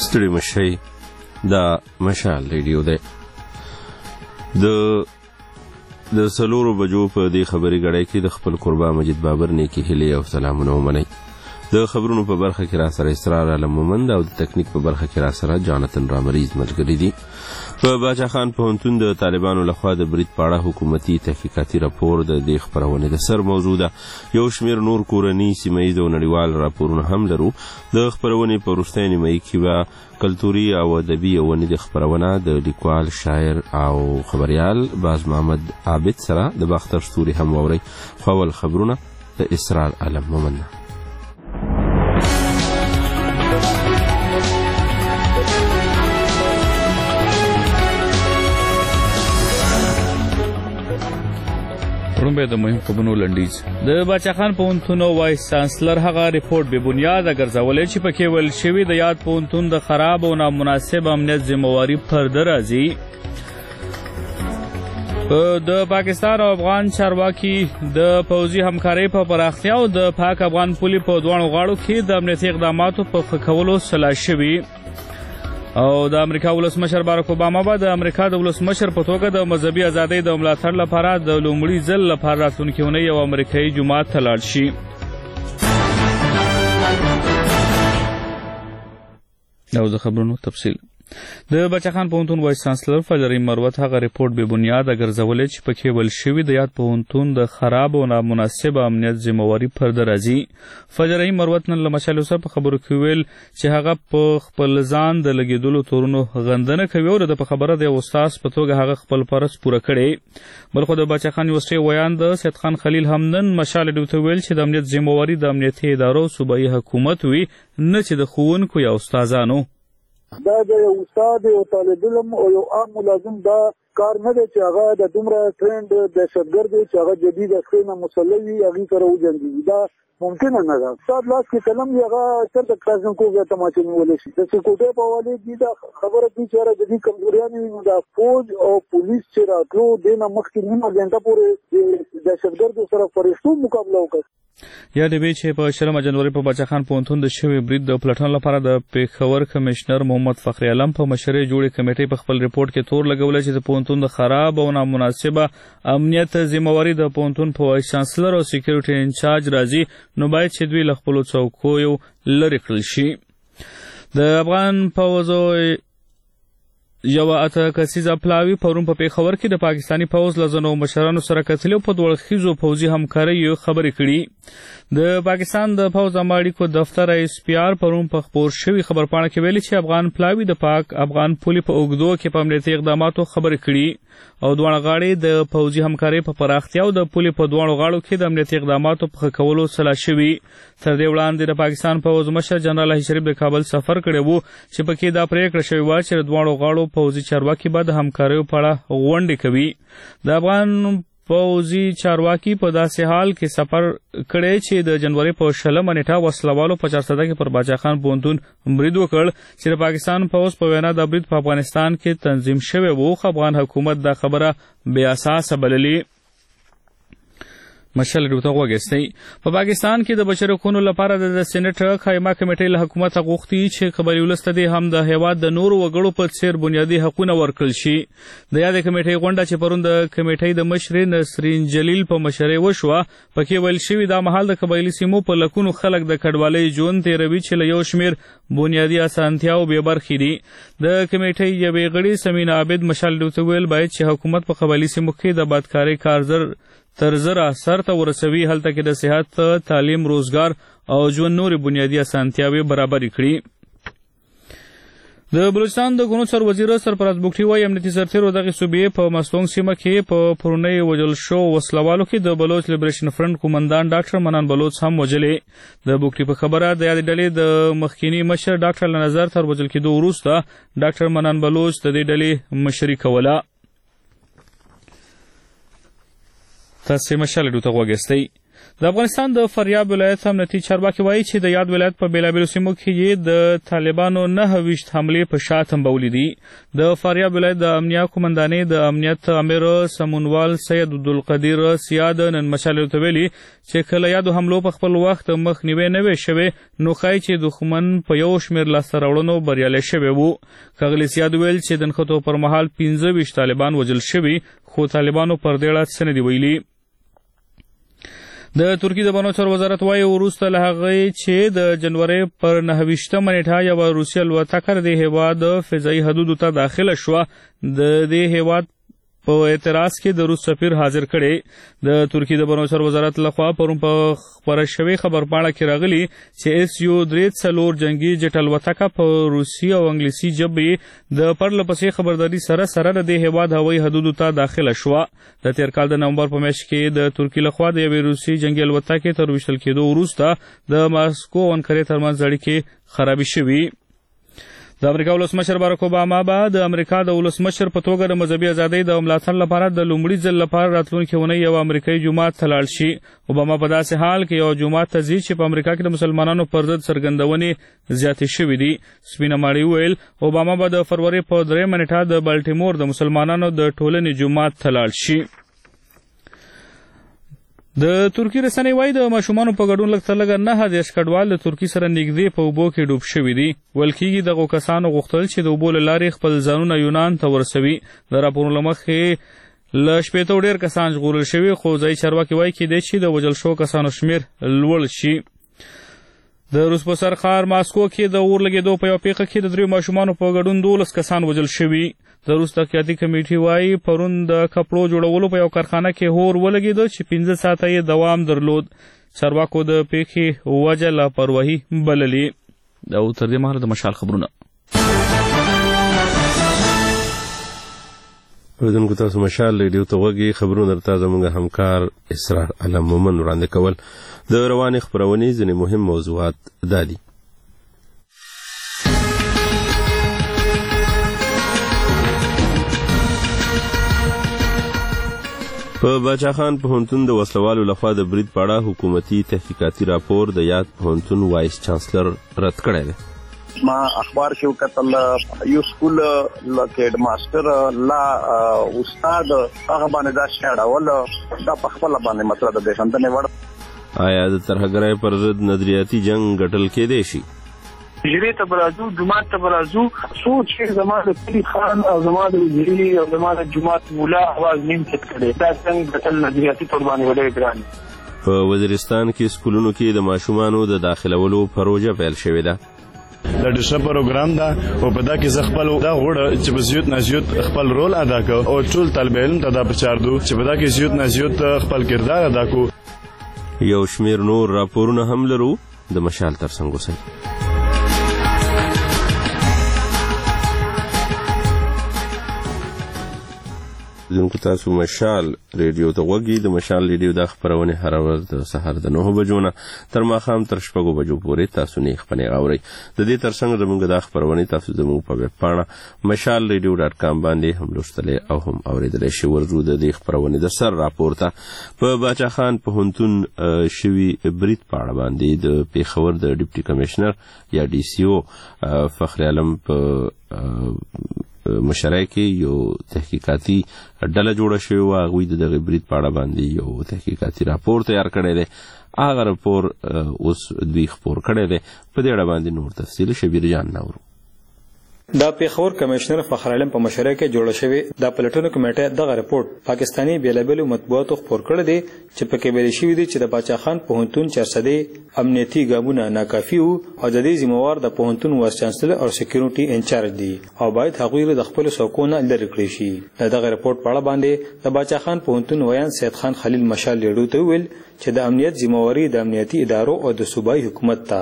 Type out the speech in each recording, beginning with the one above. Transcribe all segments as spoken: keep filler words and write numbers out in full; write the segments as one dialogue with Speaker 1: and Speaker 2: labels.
Speaker 1: ستړي مشئ دا مشال ریډیو دی. د د څلورو بجو په دې خبري غړی کې د خپل قربا مجید بابر نیکی هیلې او سلامونه ومنئ. د خبرونو په برخه کې را سره اسرار علم مومند او د تکنیک په برخه کې را سره جانتن رامریز ملګری دي. په باچا خان پوهنتون د طالبانو لخوا د برید په اړه حکومتي تحقیقاتي راپور د دې خپرونې د سر موضوع ده. یو شمېر نور کورني سیمه ییز او نړیوال راپورونه هم لرو. د خپرونې په وروستۍ نیمایي کې به کلتوري او ادبي او ونې د خپرونه د لیکوال شاعر او خبریال باز محمد عابد سره د باختر ستوري هم واورئ. خو اول خبرونه د اسرار علم مومند.
Speaker 2: رومبه د مهم خبرونو لنډیز. د باچا خان پوهنتون وایس چانسلر هغه ریپورت به بنیاد ګرځولې چې پکې ویل شوي د یاد پوهنتون د خراب او نامناسب امنیت ذمہواری پرده راځي. د پاکستان او افغان چارواکي د پوځي همکارۍ په پراختیا او د پاک افغان پولې په دوانو غاړو کې د امنیتي اقداماتو په ښه کولو سلا شوي. او د امریکا ولسمشر باراک اوباما به د امریکا د ولسمشر په توګه د مذهبي ازادۍ د ملاتړ لپاره د لومړي ځل لپاره راتلونکې اونۍ یو امریکایي جومات ته لاړ شي. او د خبرونو تفصیل. د باچا خان پوهنتون وایس چانسلر فجرې مروت هغه ریپورت به بنیاد ګرځولې چې پکې ویل شوي د یاد پوهنتون د خراب او نامناسب امنیت ذمہواری پرده راځي. فجرې مروت نن له مشال اوسه په خبرو کې ویل چې هغه په خپل ځان د لګېدلو تورونو غندنه کوي او د په خبره د استاد په توګه هغه خپل فرض پوره کړی. بل خو د باچا خان یونیورسټي ویان د سید خان خلیل هم نن مشال ډیو ته ویل چې د امنیت ذمہواری د امنیتي ادارو صوبایي حکومت وي نه چې د ښوونکو یا استادانو.
Speaker 3: دا د یو استاد او طالب علم او یو عام ملازم دا کار نه دی چې هغه د دومره ټرینډ دهشتګرد دی چې هغه جدید اخرینه مسلح وي هغې سره وجنګېږي. دا ممکنه نه ده. استاد لاس کې قلم وي هغه چېرته کلاسینکو بیا تماچې نیولی شي. د سکوټۍ په حوالې دي دا خبره دي چې هره جدي کمزوریانې وي نو دا فوج او پولیس چې راتلو دې نه مخکې نیمه ګنټه پورې د دهشتګردو سره فرښتو مقابله وکړه.
Speaker 2: یاد وي چې په شلمه جنوري په باچا خان پوهنتون د شوي برید د پلټنو لپاره د پېښور کمشنر محمد فخري علم په مشرۍ جوړې کمیټې په خپل ریپورت کې تور لګولی چې د پوهنتون د خراب او نامناسبه امنیت ذمہواری د پوهنتون په وایس چانسلر او سیکیورټي انچارج راځي نو باید چې دوی له خپلو څوکیو لرې کړل شي. د افغان پوځو یوه اته کسیزه پلاوي پرون په پېښور کې د پاکستاني پوځ له ځینو مشرانو سره کتلي او په دوه اړخیزو پوځي همکاریو خبرې کړي. د پاکستان د پوځ عامه اړیکو دفتر ایس پي آر پرون په خپور شوي خبرپاڼه کې ویلي چې افغان پلاوي د پاک افغان پولې په اوږدو کې په امنیتي اقداماتو خبرې کړي او دواړه غاړې د پوځي همکارۍ په پراختیا او د پولې په دواړو غاړو کې د امنیتي اقداماتو په ښه کولو سلا شوي. تر دې وړاندې د پاکستان پوځ مشر جنرال احمد شریف د کابل سفر کړی و چې پکې دا پریکړه شوې وه چې د دواړو غاړو پوځي چارواکي به د همکاریو په اړه غونډې کوي. د افغان پوځي چارواکي په داسې حال کې سفر کړی چې د جنوري په شلمه نیټه وسلوالو په چارسده کې پر باچا خان پوهنتون برید وکړ چې د پاکستان پوځ په وینا دا برید په افغانستان کې تنظیم شوی و خو افغان حکومت دا خبره بې اساسه بللې. مشل ډیوته وګستئ. په پاکستان کې د بشري حقوقو لپاره د سېنټ قایمه کمیټې له حکومته غوښتي چې قبایلي ولس ته هم د هېواد د نورو وګړو په څېر بنیادي حقونه ورکړل شي. د یادې کمیټې غونډه چې پرون د کمیټې د مشرې نسرین جلیل په مشرۍ وشوه پکې ویل شوي دا مهال د قبایلي سیمو په لکونو خلک د کډوالۍ ژوند تېروي چې له یو شمېر بنیادي اسانتیاو بې برخې دي. د کمیټې یوې غړي سمین عابد مشال ډیوته ویل باید چې حکومت په قبایلي سیمو کې د بدکارۍ کارزر تر زر اثر ته ورسوي هلته کې د صحت تعلیم روزګار او ژوند نورې بنیادي اسانتیاوې برابرې کړي. د بلوچستان د ګونو سر وزیر سرفراز بوګټي وایي امنیتي سرتېرو دغې صوبې په مستونګ سیمه کې په پرونۍ وژل شو وسلوالو کې د بلوچ لیبریشن فرنټ قومندان ډاکټر منان بلوچ هم وژلې. د بوګټي په خبره د یادې ډلې د مخکینی مشر ډاکټر له نظر تر وژل کېدو وروسته ډاکټر منان بلوچ د دې ډلې مشري کوله. تاسې مشال ډیوته غوږ استئ. د افغانستان د فاریاب ولایت امنیتي چارواکي وایي چې د یاد ولایت په بیلابیلو سیمو کې یې د طالبانو نهه ویشت حملې په شا تنبولې دي. د فاریاب ولایت د امنیه قومندانې د امنیت امیر سمونوال سید عبدالقدیر سیاد نن مشالې ته ویلي چې کله یادو حملو په خپل وخت مخنیوی نه وی شوی نو ښایي چې دښمن په یو شمېر لاسته راوړنو بریالی شوی وو. ښاغلي سیاد ویل چې د نښتو پر مهال پنځه ویشت طالبان وژل شوي خو طالبانو پر دې اړه څه نه دي ویلي. د ترکیې د بانو چارو وزارت وایي وروسته له هغې چې د جنورۍ پر نهه ویشتمه نیټه یوه روسي الوتکه د هېواد فضایي حدودو ته داخله شوه. د دې هېواد په اعتراض کې د روس سفیر حاضر کړی. د ترکیې د بانو چارو وزارت لخوا پرون په خپره شوې خبرپاڼه کې راغلي چې ایس یو درې څلور جنګي جټ الوتکه په روسي او انګلیسي ژبې د پرله پسې خبرداري سره سره د دې هېواد هوایي حدودو ته داخله شوه. د تېر کال د نومبر په میاشت کې د ترکیې لخوا د یوې روسي جنګي الوتکې تر ویشتل کېدو وروسته د ماسکو او انقرې ترمنځ اړیکې خرابې شوي. د امریکا ولسمشر باراک اوباما به د امریکا د ولسمشر په توګه د مذهبي ازادۍ د ملاتړ لپاره د لومړي ځل لپاره راتلونکې اونۍ یو امریکایي جومات ته لاړ شي. اوباما په داسې حال کې یو جومات ته ځي چې په امریکا کې د مسلمانانو پر ضد څرګندونې زیاتې شوې دي. سپینه ماڼۍ وویل اوباما به د فروری په درېیمه نیټه د بالټیمور د مسلمانانو د ټولنې جومات ته لاړ شي. د ترکیې رسنۍ وایي د ماشومانو په ګډون لږ تر لږه نهه دېرش کډوال د ترکیې سره نږدې په اوبو کې ډوب شوي دي. ویل کېږي دغو کسانو غوښتل چې د اوبو له لارې خپل ځانونه یونان ته ورسوي. د راپورونو له مخې له شپېتو ډېر کسان ژغورل شوي خو ځایي چارواکي وایي کېدای شي د وژل شوو کسانو شمېر لوړ شي. د روس په سر ښار ماسکو کې د اور لګېدو په یوه پیښه کې د دریو ماشومانو په ګډون دولس کسان وژل شوي. د روس تحقیقاتي کمیټې وایي پرون د کپړو جوړولو په یو کارخانه کې اور ولګېده چې پنځه ساعته یې دوام درلود. چارواکو د پیښې وجه لاپرواهي بللې. او تر دې مهاله د مشال خبرونه.
Speaker 1: اوریدونکو تاسو مشال ریډیو ته غوږ خبرونه درته زموږ همکار اسرار علم مومن وړاندې کول. د روانې خپرونې ځینې مهم موضوعات دا دي. په باچاخان پوهنتون د وسلوالو لخوا د برید په اړه حکومتي تحقیقاتي راپور د یاد پوهنتون وایس چانسلر رد کړی دی.
Speaker 4: ما اخبار کې وکتل یو سکول لکه هډ ماستر لا استاد هغه باندې دا شاړول دا په خپل باندې مطلب د خندنې وړ.
Speaker 1: آیا د ترهګرۍ پر ضد نظریاتي جنگ ګټل کېدی شي؟
Speaker 5: جری ته برازو جماعت ته برازو سوچ چې زماده کلی خان او زماده جری او زماده جماعت مولا आवाज نیم څه کړي دا څنګه ګټل نظریاتي قرباني ولې ګران.
Speaker 1: په وزیرستان کې سکولونو کې د ماشومانو د داخلولو پروژه پیل شوې ده.
Speaker 6: دا د ښه پروګرام ده او په دا کې زه خپل دا غوړه چې په زیات نه زیات خپل رول ادا کوم او ټول طالب علم ته دا بچار دو چې په دا کې زیات نه زیات خپل کردار ادا کو.
Speaker 1: یو شمیر نور راپورونه هم لرو د مشال ترڅنګ اوسئ. دونکو تاسو مشال ریډیو ته غوږی. د مشال ریډیو د خبرونه هر ورځ د سحر د نهه بجو نه تر ماښام تر شپږو بجو پورې تاسو نه خبرونه اورئ. د دې ترڅنګ زموږ د خبرونه تاسو زموږ په ویب پاڼه مشال ریډیو ډاټ کام باندې هم لوستلې او هم اوریدلې شئ. ورځو د دې خبرونه د سر راپورته په باچاخان پوهنتون شوی برید په اړه باندې د پیښور د ډیپټي کمشنر یا ډي سي او فخر عالم په مشرۍ کې یو تحقیقاتي ډله جوړه شوې وه. هغوی د دغه برید په اړه باندې یو تحقیقاتي راپور تیار کړی دی. هغه راپور اوس دوی خپور کړی دی. په دې اړه باندې نور تفصیل شبیر جان نورو.
Speaker 7: دا پیښور کمشنر فخر علم په مشرۍ کې جوړه شوې د پلټنو کمیټه دغه رپورت پاکستاني بیلابلو مطبوعاتو خپور کړی دی چې پکې ویل شوي دي چې د باچاخان پوهنتون چارسدي امنیتي ګامونه ناکافي وو او د دې ذمہوار د پوهنتون وایس چانسلر او سکیورټي انچارج دي او باید هغوی د خپل څوکونه لرې کړی شي. دغه رپورت په اړه باندې د باچاخان پوهنتون ویان سید خان خلیل مشال لیډو ته ویل چې د امنیت ذمہواری د امنیتي ادارو او د صوبایي حکومت ته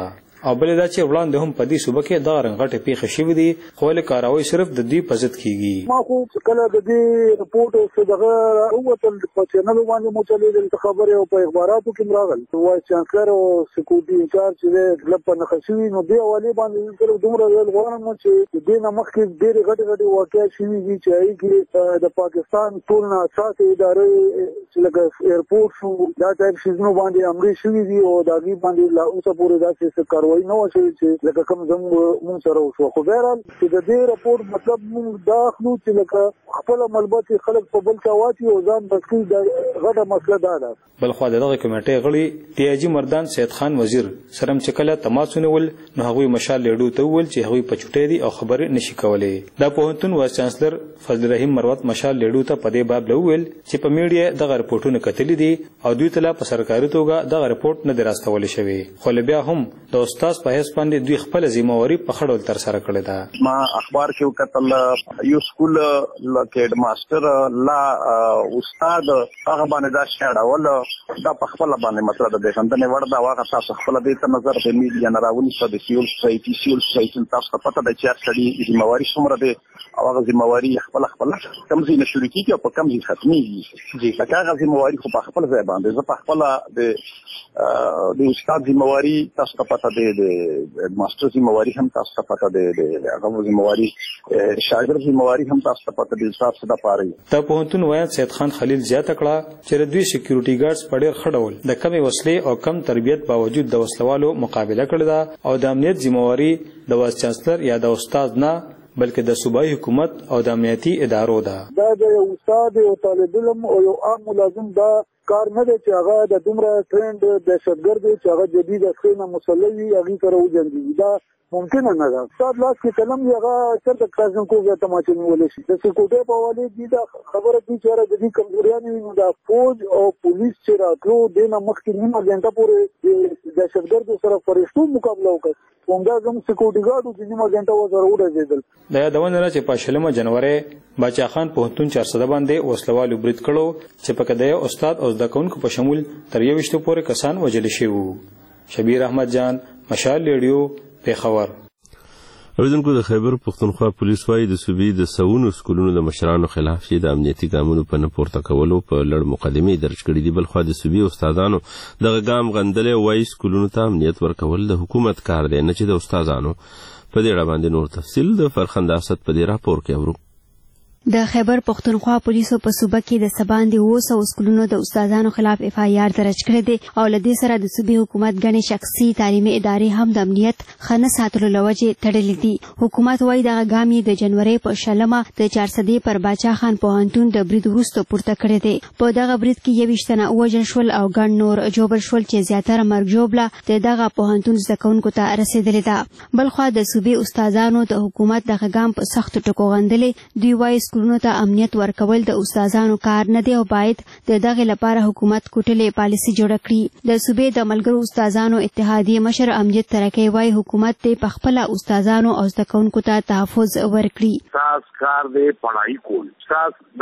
Speaker 7: او بل دا چې وړاندې هم په دې صوبه کې د غټه پیښه شوې دي خو له کاروي صرف د دې په ضد کیږي.
Speaker 3: ما خو کله د دې رپورټ او دغه اوتل په چینل باندې مو چلې د خبرې او په اخباراتو کې راغل وای چانسلر او سکیورټي انچارج دې لپاره نخښوي نو دی حواله باندې تر دومره ویل غواړم چې دې نه مخکې ډېر غټ غټ واقعیا شوي دي چې هغه کې د پاکستان ټول نه اساسي ادارې چې لکه ایرپورټ شو دا ټایپ شیزونو باندې امر شوي دي او دا غي باندې لا اوسه پورې داسې کاروایی نه وشي چې لکه کوم زموږ مون سره وشو. خو بهرحال چې د دې رپورټ مطلب موږ دا اخلو چې لکه خپل ملبات خلک په بل څه واچي او ځان بسکې د غټه مسله دا ده.
Speaker 7: بل خو دغه کمیټې غړي ټیاجی مردان سید خان وزیر سرم چکله تماسونه ول نو هغوی مشال لیډو ته ول چې هغوی په چټې دي او خبرې نشي کولای. دا پوهنتون وایس چانسلر فضل رحیم مروت مشال لیډو ته په دې باب لول چې په میډیا دغه رپورټونه کتلې دي او دوی ته په سرکاري توګه دغه رپورټ نه دراستول شوی خو بیا هم د استاد په هیڅ باندې دوی خپل ذمہواری په خړول تر سره کړې ده.
Speaker 4: ما اخبار کې وکتل یو سکول کې هډ ماستر لا استاد هغه باندې دا شاړول دا په خپل باندې مطلب د خندنې وړ دا واغه تاسو خپل دې ته نظر د میډیا نه راونی څه د سیول سوسایټي سیول سوسایټي تاسو ته پته ده چې اصلي ذمہواری څومره ده او هغه ذمہواری خپل خپل کم ځای نه شروع کیږي او په کم ځای ختميږي. لکه هغه ذمہواری خو په خپل ځای باندې زه په خپل د د استاد ذمہواری تاسو ته پته ده د ماستر ذمہواری هم تاسو ته پته ده د هغه ذمہواری شاګرد ذمہواری هم تاسو ته پته ده تاسو ته پاره.
Speaker 7: ته پوهنتون وایي سید خان خلیل زیاته کړه چې د دوی سکیورټي ګارډز په ډېر خړول د کمې وسلې او کم تربیت باوجود د وسلوالو مقابله کړې ده او د امنیت ذمہواری د وایس چانسلر یا د استاد نه بلکې د صوبایي حکومت او د امنیتي ادارو ده.
Speaker 3: دا د استاد او طالب علم او یو عام ملازم دا کار نه دی چې هغه د دومره ټرند دهشتګرد دی چې هغه جدید اسخینه مسلوي هغه سره وجنګي. دا ممکن نه ده. استاد لاس کې قلم یغه چرته کلاسن کو بیا تماچې نیولې شي د سکوټې په والي دي دا خبره دي چې را د دې کمزوریانه وي نو دا فوج او پولیس چې راتلو د نه مخکې نیمه غنټه پورې د دهشتګرد سره فرشتو مقابله وکړ. همدا زم سکیورټي ګارډو چې نیمه غنټه وزر وډېدل.
Speaker 7: د یادونه را چې په شلمه جنوري باچا خان پوهنتون چارصد باندې وسلوالو برید کړو چې په کده استاد او زده کوونکو په شمول تر یو وشتو پورې کسان وژل شوي وو. شبیر احمد جان مشال ریډیو پیښور.
Speaker 1: اوریدونکو د خیبر پښتونخوا پولیس وايي د صوبې د سونو سکولونو د مشرانو خلاف چې د امنیتي ګامونو په نه پورته کولو په لړ مقدمې درج کړې دي. بلخو د صوبې استادانو دغه ګام غندلې وايي سکولونو ته امنیت ورکول د حکومت کار دی نه چې د استادانو. په دې اړه باندې نور تفصیل د فرخنده اسد په دې راپور کې اورو.
Speaker 8: د خیبر پښتونخوا پولیسو په صوبه کې د سباندې اوه سوه سکولونو د استادانو خلاف اف آی آر درج کړی دی او له دې سره د صوبې حکومت ګڼې شخصي تعلیمي ادارې هم د امنیت ښه نه ساتلو له وجې تړلې دي. حکومت وایي دغه ګام یې د جنورۍ په شلمه د چارسدې پر باچا خان پوهنتون د برید وروسته پورته کړی دی. په دغه برید کې یوویشت تنه ووژل شول او ګڼ نور ژوبل شول چې زیاتره مرګ ژوبله د دغه پوهنتون زده کوونکو ته رسېدلې ده. بلخوا د صوبې استادانو د حکومت دغه ګام په سختو ټکو غندلې. دوی وایي سکولونو ته امنیت ورکول د استادانو کار نه دی او باید د دغه لپاره حکومت کوټلې پالیسي جوړه کړي. د صوبې د ملګرو استادانو اتحادیې مشر امجد ترکی وایي حکومت ته په خپله استادانو او زده کوونکو ته تحفظ ورکړي.
Speaker 9: استاد کار دی پړهایي کول، استاد د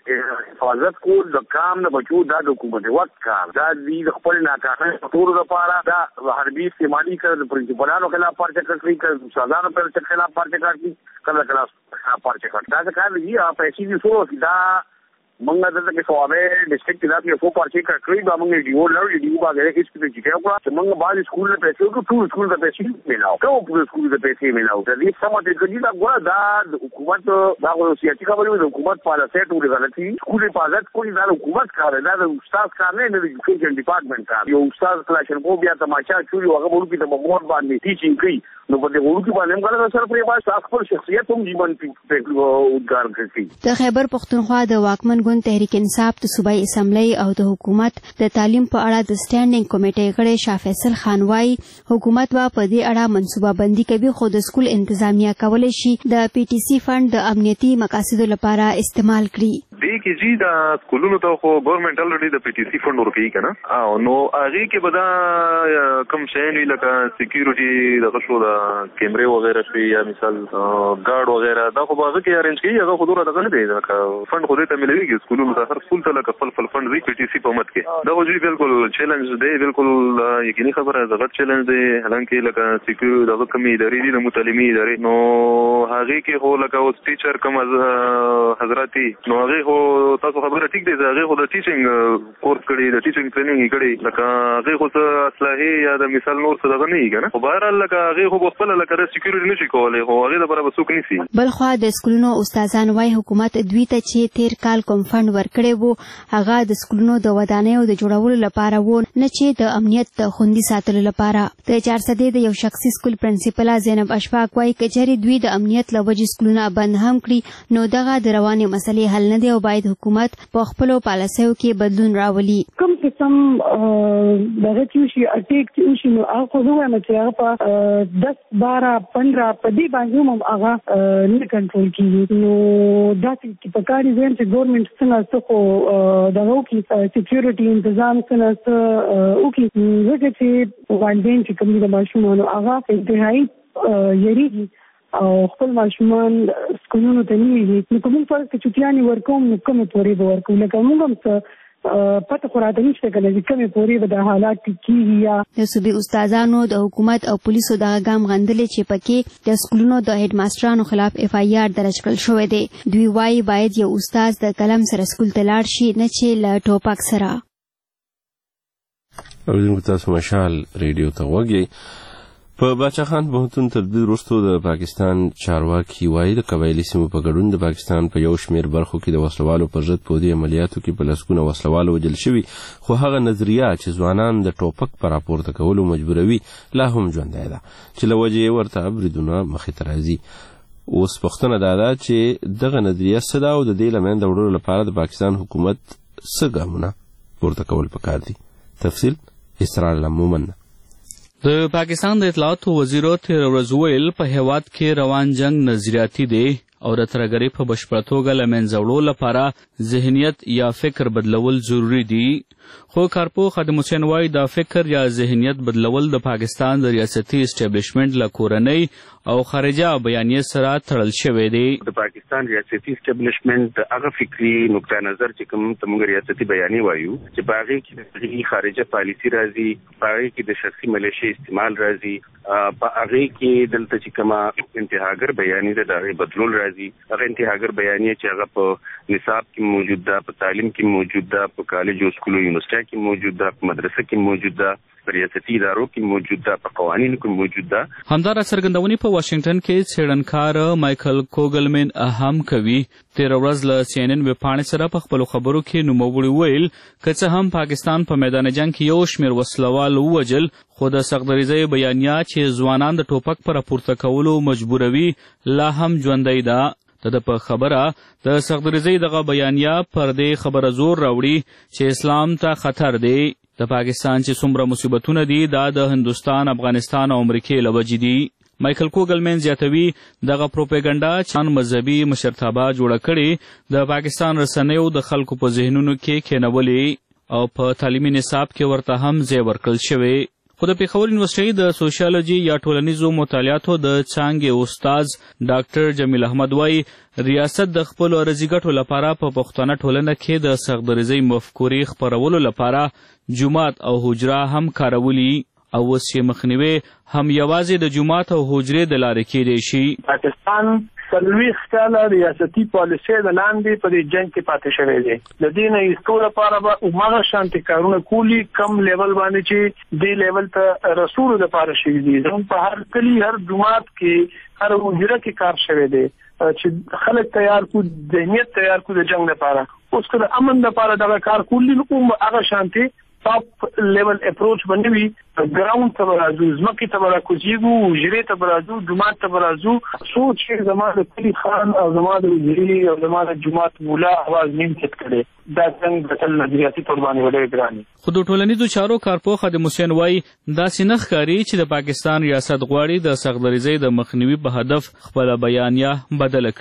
Speaker 9: حفاظت کول د کام نه بچو دا د حکومت وخت کار دا دی د خپل ناکامۍ ټول لپاره دا حربي استعمالي کړ د پرنسپلانو خلاف پارچه کړی کړ استادانو پر خلاف پارچه کړی کله کله پارچه کړ دا کار دی پیسې دي سو دا منګه دلته کې سوابه ډیسټریکټ کې دا کې سو پارچه کړی دا موږ ډیو لړ ډیو باندې هیڅ څه چې کړو چې موږ باز سکول ته پیسې ورکړو ټول سکول ته پیسې ملاو کوم په سکول ته پیسې ملاو دا دې سمه دې کړي دا ګوره دا حکومت دا سیاسي خبرې د حکومت پالیسي ټول غلطي سکول حفاظت کوي دا حکومت کار دی دا د استاد کار نه دی د ایجوکیشن ډپارټمنټ کار یو استاد کلاشن کو بیا تماشا چوري هغه ورکی د مور باندې ټیچینګ کوي نو په دې ورکی باندې موږ له سره پرې باندې خپل شخصیت هم ژوند په ودګار کوي.
Speaker 8: د خیبر پښتونخوا د واکمن ګوند تحریک انصاف د صوبایي اسمبلی او د حکومت د تعلیم په اړه د سټانډینګ کمیټې غړی شاه فیصل خان وایي حکومت به په دې اړه منصوبه بندي کوي خو د سکول انتظامیه کولی شي د پی ټي سي فند د امنیتي مقاصدو لپاره استعمال کړي.
Speaker 10: دې کې جی دا سکولونو ته خو ګورنمنت الریډي د پی ټی سی فند ورکوي کنه او نو هغه کې به دا کم شین وی لکه سکیورټي دغه شو دا کیمرې وغیرہ شي یا مثال ګارد وغیرہ دا خو هغه کې ارینج کوي هغه خودره دغه نه دی لکه فند خو دې ته ملويږي سکولونو ته هر سکول ته لکه خپل خپل فند وی پی ټی سی په مت کې دا وجې بالکل چیلنج دی بالکل یقیني خبره زغت چیلنج دی حالانکه لکه سکیورټي دغه کمی ادارې دي متعلمي ادارې نو هغه کې هو لکه اوس ټیچر کوم حضراتي نو هغه هو تاسو خبره ټیک دی هغه خو د ټیچینګ کورس کړي د ټیچینګ ټریننګ کړي لکه هغه خو څه اصلاحي یا د مثال نور څه دغه نه یې کنه خو بهر لکه هغه خو خپل لکه د سکیورټي نشي کولای خو هغه د برابر څوک نشي
Speaker 8: بل خو د سکولونو استادان وايي حکومت دوی ته چې تیر کال کوم فند ورکړي وو هغه د سکولونو د ودانیو د جوړولو لپاره وو نه چې د امنیت د خوندي ساتلو لپاره د چارسدې د یو شخصي سکول پرنسپل زینب اشفاق وايي کچري دوی د امنیت لوجې سکولونه بند هم کړی نو دغه د رواني مسلې حل نه دی او باید حکومت په خپل پالیسیو کې بدلون راولي
Speaker 11: کوم قسم دغه چې اټیک چې نو هغه نو هم چې هغه په دس بارہ پندرہ په دې باندې هم هغه نه کنټرول کیږي نو دا چې په کاري ځین چې ګورنمنت څنګه څه دغه کې سکیورټي تنظیم څنګه او کې هغه چې والدین چې کوم د ماشومانو هغه انتهایی یریږي او خپل ماشومان سکولونو ته نیږي نو کوم فرق چې چټیانی ورکوم نو کوم پورې به ورکوم لکه موږ هم څه پته خو راته نشته کنه چې کومې پورې به د حالات کیږي یا
Speaker 8: د صوبې استادانو د حکومت او پولیسو د ګام غندلې چې پکې د سکولونو د هډ ماسترانو خلاف اف آی آر درج کړل شوې ده دوی وايي باید یو استاد د قلم سره سکول ته لاړ شي نه چې له ټوپک سره
Speaker 1: اوریدونکو تاسو مشال ریډیو ته وګورئ په باچاخان پوهنتون تر دې وروسته د پاکستان چارواکي وایي د قبایلي سیمو په ګډون د پاکستان په یو شمېر برخو کې د وسلوالو پر ضد په دې عملیاتو کې په لسګونه وسلوالو وژل شوي خو هغه نظریه چې ځوانان د ټوپک په راپورته کولو مجبوروي لا هم ژوندی ده چې له وجې یې ورته بریدونه مخې ته راځي اوس پوښتنه دا ده چې دغه نظریه څه ده او د دې له منځه وړلو لپاره د پاکستان حکومت څه ګامونه پورته کول پکار دي تفصیل اسرار مومن
Speaker 2: د پاکستان د اطلاعاتو وزیر تیر ورځ ویل په هیواد کې روان جنگ نظریاتي دی او د ترګری په بشپړ توګه له منځه وړلو لپاره ذهنیت یا فکر بدلول ضروری دي خو کارپو خادم حسین وايي دا فکر یا ذهنیت بدلول د پاکستان د ریاستي اسټابلیشمنت له کورنۍ او خارجه بیانیې سره تړل شوی دی
Speaker 12: د پاکستان ریاستي اسټابلیشمنت هغه فکری نقطه نظر چې کوم تمغه ریاستي بیانیې وایو چې باغی کې د خارجه پالیسی راځي باغی کې د شخصي ملیشي استعمال راځي په هغه کې دلته چې کومه انتهاګر بیانیې د هغه بدلول راځي هغه انتهاګر بیانیې چې هغه په نصاب کې موجود ده په تعلیم کې موجود ده په کالج او سکول یونیورسيټي کې موجود ده په مدرسه کې موجود ده په ریاستي ادارو کې موجود ده په قوانینو کې موجود ده
Speaker 2: همدار څرګندونې په واشنگټن کې څېړنکار مایکل کوګلمن اهم کوي تیر ورځ له سی ان ان ویبپاڼې سره په خپلو خبرو کې نوموړي ویل که څه هم پاکستان په میدان جنگ کې یو شمېر وسلوال ووژل خو د سختدریزۍ بیانیه چې ځوانان د ټوپک په راپورته کولو مجبوروي لا هم ژوندی ده د په خبره د سختدریزۍ دغه بیانیه پر دې خبره زور راوړي چې اسلام ته خطر دی د پاکستان چې څومره مصیبتونه دي دا د هندوستان افغانستان او امریکې له وجې دي مایکل کوګلمن زیاتوي دغه پروپاګاندا چې مذهبي مشرتابه جوړه کړې د پاکستان رسنیو د خلکو په ذهنونو کې کېنولې او په تعلیمي نصاب کې ورته هم ځای ورکړل شوی خو د پیښور یونیورسيټي د سوشیالوجي یا ټولنیزو مطالعاتو د څانګې استاد ډاکټر جمیل احمد وايي ریاست د خپلو ارضي ګټو لپاره په پښتنه ټولنه کې د سختدریزۍ مفکورې خپرولو لپاره جومات او حجره هم کارولي او اوس یې مخنیوی هم یوازې د جومات او حجرې د لارې کېدی شي
Speaker 5: پاکستان څلوېښت کاله ریاستي پالیسۍ د لاندې په دې جنګ کې پاتې شوی دی د دې نه ایستو لپاره به هماغه شانتې کارونه کولی کم لیول باندې چې دې لیول ته رسولو لپاره شوي دي زموږ په هر کلي هر جومات کې هر حجره کې کار شوی دی چې خلک تیار کو ذهنیت تیار کو د جنګ لپاره اوس که د امن لپاره دغه کار کولی نو هغه شانتې ټاپ لیول اپروچ باندې وي ګراوند ته راځو ځمکې ته راکوزیږو حجرې ته راځو جومات ته راځو سوچ چې زما د کلي خان او زما د حجرې او زما د جومات مولا اواز نیم چت کړي دا څنګه د تل نظریاتي تور باندې وړي ګراني
Speaker 2: خو د ټولنیزو چارو کارپو خادم حسین وايي داسې نه ښکاري چې د پاکستان ریاست غواړي د سختدریزۍ د مخنیوي په هدف خپله بیانیه بدله کړي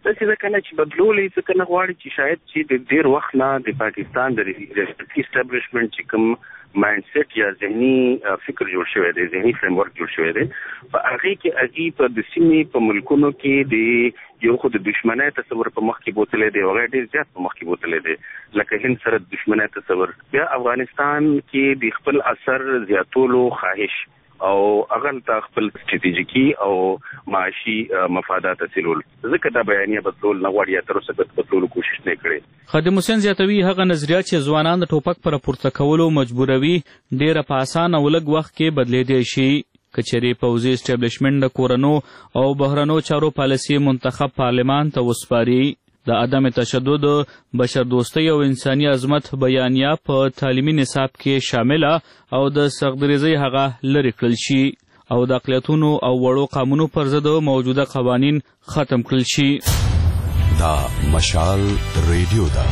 Speaker 12: دا چې کله چې بدلولې څه کنه غواړي چې شاید چې د ډیر وخت نه د پاکستان د ریاستي اسټابلیشمنت چې کوم مایند سیټ یا ذهني فکر جوړ شوی دی ذهني فریم ورک جوړ شوی دی په هغه کې هغه په د سیمې په ملکونو کې د یو خو د دښمنۍ تصور په مخ کې بوتلې دی او ډېر زیات په مخ کې بوتلې دی لکه هند سره د دښمنۍ تصور بیا افغانستان کې د خپل اثر زیاتولو خواهش او اغل تا خپل استراتیژیکي او معاشي مفادات حاصلول ځکه دا بیانیه بدلول نه غواړي تر اوسه بدلولو کوشش نه کړي.
Speaker 2: خادم حسین زیاتوي هغه نظریات چې ځوانان د ټوپک پر پورته کولو مجبوروي ډېر په اسانه او لږ وخت کې بدلېدای شي. کچېرې پوځي اسټابلیشمنټ د کورنو او بهرنو چارو پالیسي منتخب پارلمان ته وسپاري. د عدم تشدد بشردوستۍ او انساني عظمت بیانیه په تعلیمي نصاب کې شامله او د سختدریزۍ هغه لرې کړل شي او د اقلیتونو او وړو قانونو پر ضد موجوده قوانین ختم کړل شي.
Speaker 13: دا مشال ریډیو ده.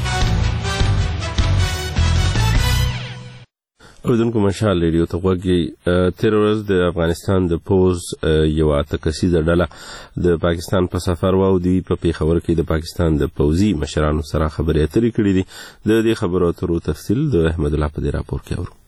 Speaker 1: اوریدونکو مشال ریډیو ته غوږی. تېره ورځ د افغانستان د پوز یوه اته کسیزه ډله د پاکستان په سفر وه او دوی په پیښور کې د پاکستان د پوځي مشرانو سره خبرې اترې کړې دي. د دې خبرو اترو تفصیل د احمد الله په دې راپور کې اورو.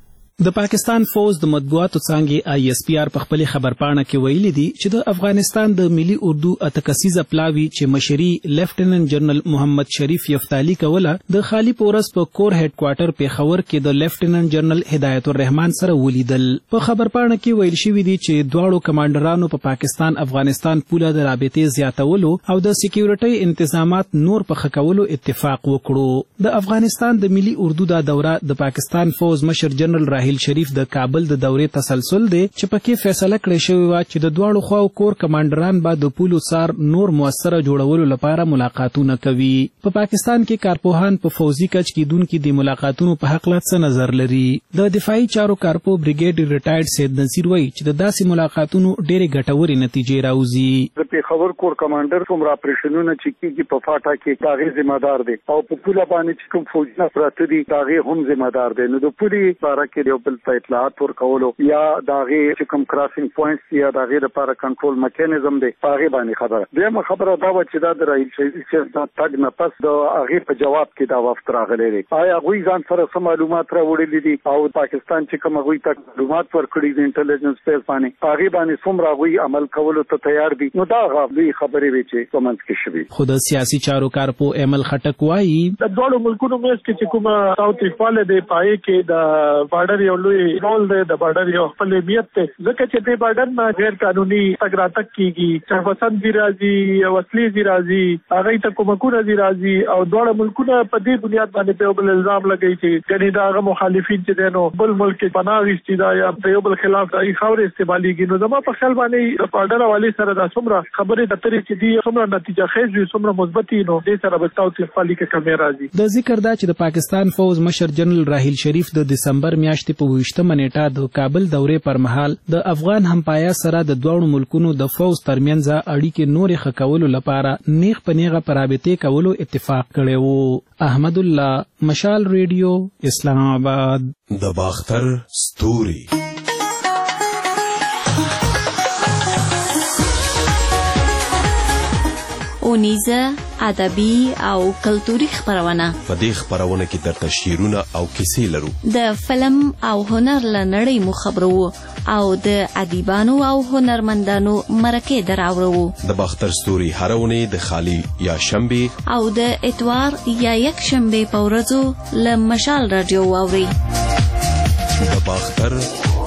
Speaker 14: د پاکستان فوج د مطبوعاتو څانګې آی اس پی آر په خپل خبرپاڼه کې ویلي دي چې د افغانستان د ملي اردو اته کسیزه پلاوی چې مشري لیفټیننټ جنرال محمد شریف یفتالی کوله د خالی پورس په کور هډ کوارټر پیښور کې د لیفټیننټ جنرال هدایت الرحمن سره ولیدل. په خبرپاڼه کې ویل شوی دی چې دواړو کمانډرانو په پا پاکستان افغانستان پوله د رابطې زیاتولو او د سکیورټي انتظامات نور په خکولو اتفاق وکړو. د افغانستان د ملي اردو دا دوره د پاکستان فوج مشر جنرال راهیل شریف د کابل د دورې تسلسل دی چې پکې فیصله کړې شوې وه چې د دواړو خواو کور کمانډران به د پولو سار نور موثره جوړولو لپاره ملاقاتونه کوي. په پا پاکستان کې کارپوهان په فوزي کچ کېدونکي د ملاقاتونو په هکله څه نظر لري. د دفاعي چارو کارپو بریګیډ ریټایرډ سید نصیر وایي چې د داسې ملاقاتونو ډېرې ګټورې نتیجې راوځي.
Speaker 3: د پیښور کور کمانډر څومره اپریشنونه چې کېږي په فاټا کې د هغې ذمہدار دی او په پوله باندې چې کوم فوجونه پراته دي د هغې هم ذمہدار دی. نو د پولې باره کې یو بل ته اطلاعات ورکولو یا د هغې چې کوم کراسینګ پوینټس یا د هغې لپاره کنټرول میکانیزم دی په هغې باندې خبره. دویمه خبره دا وه چې دا د راهیل شریف د تګ نه پس د هغې په جواب کې دا وفد راغلی دی. آیا هغوی ځان سره څه معلومات راوړلي دي او پاکستان چې کوم هغوی ته معلومات ورکړي د انټلیجنس بیس باندې هغې باندې څومره هغوی عمل کولو ته تیار دي؟ نو دا هغه لوی خبرې وې چې په منځ کې شوې.
Speaker 14: خو د سیاسي چارو کارپو ایمل خټک وایي
Speaker 5: د دواړو ملکونو منځ کې چې کومه تاوتریخوالی دی په هغې کې د بارډر یو لوی رول دی د بارډر یو خپل اهمیت دی ځکه چې دې بارډر نه غیر قانوني تګ راتګ کېږي چرپسند ځي راځي وسلې ځي راځي هغوی ته کومکونه ځي راځي او دواړه ملکونه په دې بنیاد باندې په یو بل الزام لګوي چې ګنې د هغه مخالفین چې دی نو بل ملک کې پناه اخیستي ده یا په یو بل خلاف د هغې خاورې استعمالېږي. نو زما په خیال باندې د بارډر حوالې سره دا څومره خبرې اترې چې دي څومره نتیجه خیز وي څومره مثبت وي نو دې سره به تاوتریخوالي کې کمې راځي.
Speaker 14: د ذکر دا چې د پاکستان فوج مشر جنرال راهیل شریف د دسمبر میاشتې په اوویشتمه نیټه د کابل دورې پر مهال د افغان همپایا سره د دوړو ملکونو د فوز ترمنځ اړیکې نورې ښه کولو لپاره نیغ په نیغه پر رابطې کولو اتفاق کړی وو. احمد الله مشال ریډیو اسلام آباد.
Speaker 13: د باختر ستوري
Speaker 15: اونیزه ادبي او کلتوري خبرونه.
Speaker 13: په دې خبرونه کې درته شعرونه او کیسې لرو.
Speaker 15: د فلم او هنر له نړۍ مو خبرو او د ادیبانو او هنرمندانو مرکې دراوړو.
Speaker 13: د باختر ستوري هره اونۍ د خالی یا شنبه
Speaker 15: او د اتوار یا یک شنبه په ورځو له مشال رادیو واوري.
Speaker 13: د باختر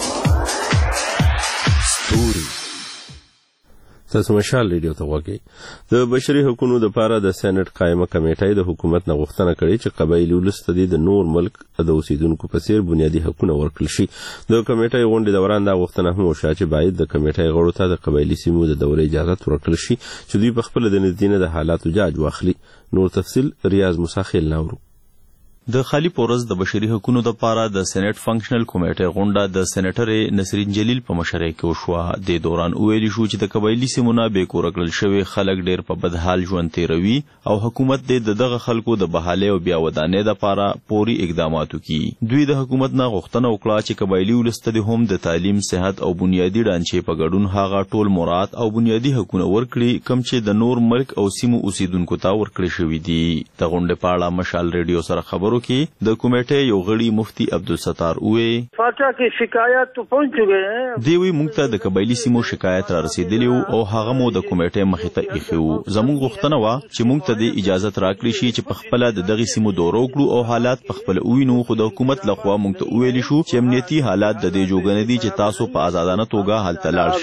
Speaker 13: ستوري.
Speaker 1: تاسو مشال ریډیو ته غوږی. د بشري حقوقو د لپاره د سېنات قائمه کمیټې د حکومت نه غوښتنه کړې چې قبایلی ولس ته د نور ملک د اوسیدونکو په څیر بنیادي حقوق ورکړل شي. د کمیټې غونډې دوران دا غوښتنه هم وشوه چې باید د کمیټې غړو ته د قبایلی سیمو د دورې اجازه ورکړل شي چې دوی په خپل د نږدې د حالاتو جاج واخلي. نور تفصیل ریاض مساخیل ناورو.
Speaker 16: د خالی پورز د بشري حقوقو د پاره د سېنات فنکشنل کمیټې غونډه د سېنیټر نسرین جلیل په مشرۍ کې وشوه. د دوران ویل شو چې د قبایلی سیمونو به کور کړل شوی خلک ډېر په بدحال ژوند تیروي او حکومت د دغه خلکو د بحالې او بیا ودانې د پاره پوری اقدامات وکړي. دوی د حکومت نه غوښتنه وکړه چې قبایلی ولست د هم د تعلیم، صحت او بنیادی ډانچې په ګډون هغه ټول مراد او بنیادی حقوقونه ورکړي کوم چې د نور ملک او سیمو اوسیدونکو ته ورکړل شوی دي. د غونډې په اړه مشال ریډیو سره خبرو کې د کمیټې یو غړي مفتی عبدالستار اوې
Speaker 17: فاټا کې شکایت تو پہنچ چکے ہیں.
Speaker 16: دی وی موږ ته د قبایلی سیمو شکایت را رسیدلی او هغه مو د کمیټې مخې ته ایښو. زموږ غوښتنه وا چې موږ ته د اجازه راکړي شي چې په خپل د دغه سیمو دورو کړو او حالات په خپل وینو. خو د حکومت لخوا موږ ته ویل شو چې امنیتي حالات د دې جوګنه دي چې تاسو په آزادانه توګه هلته لاړ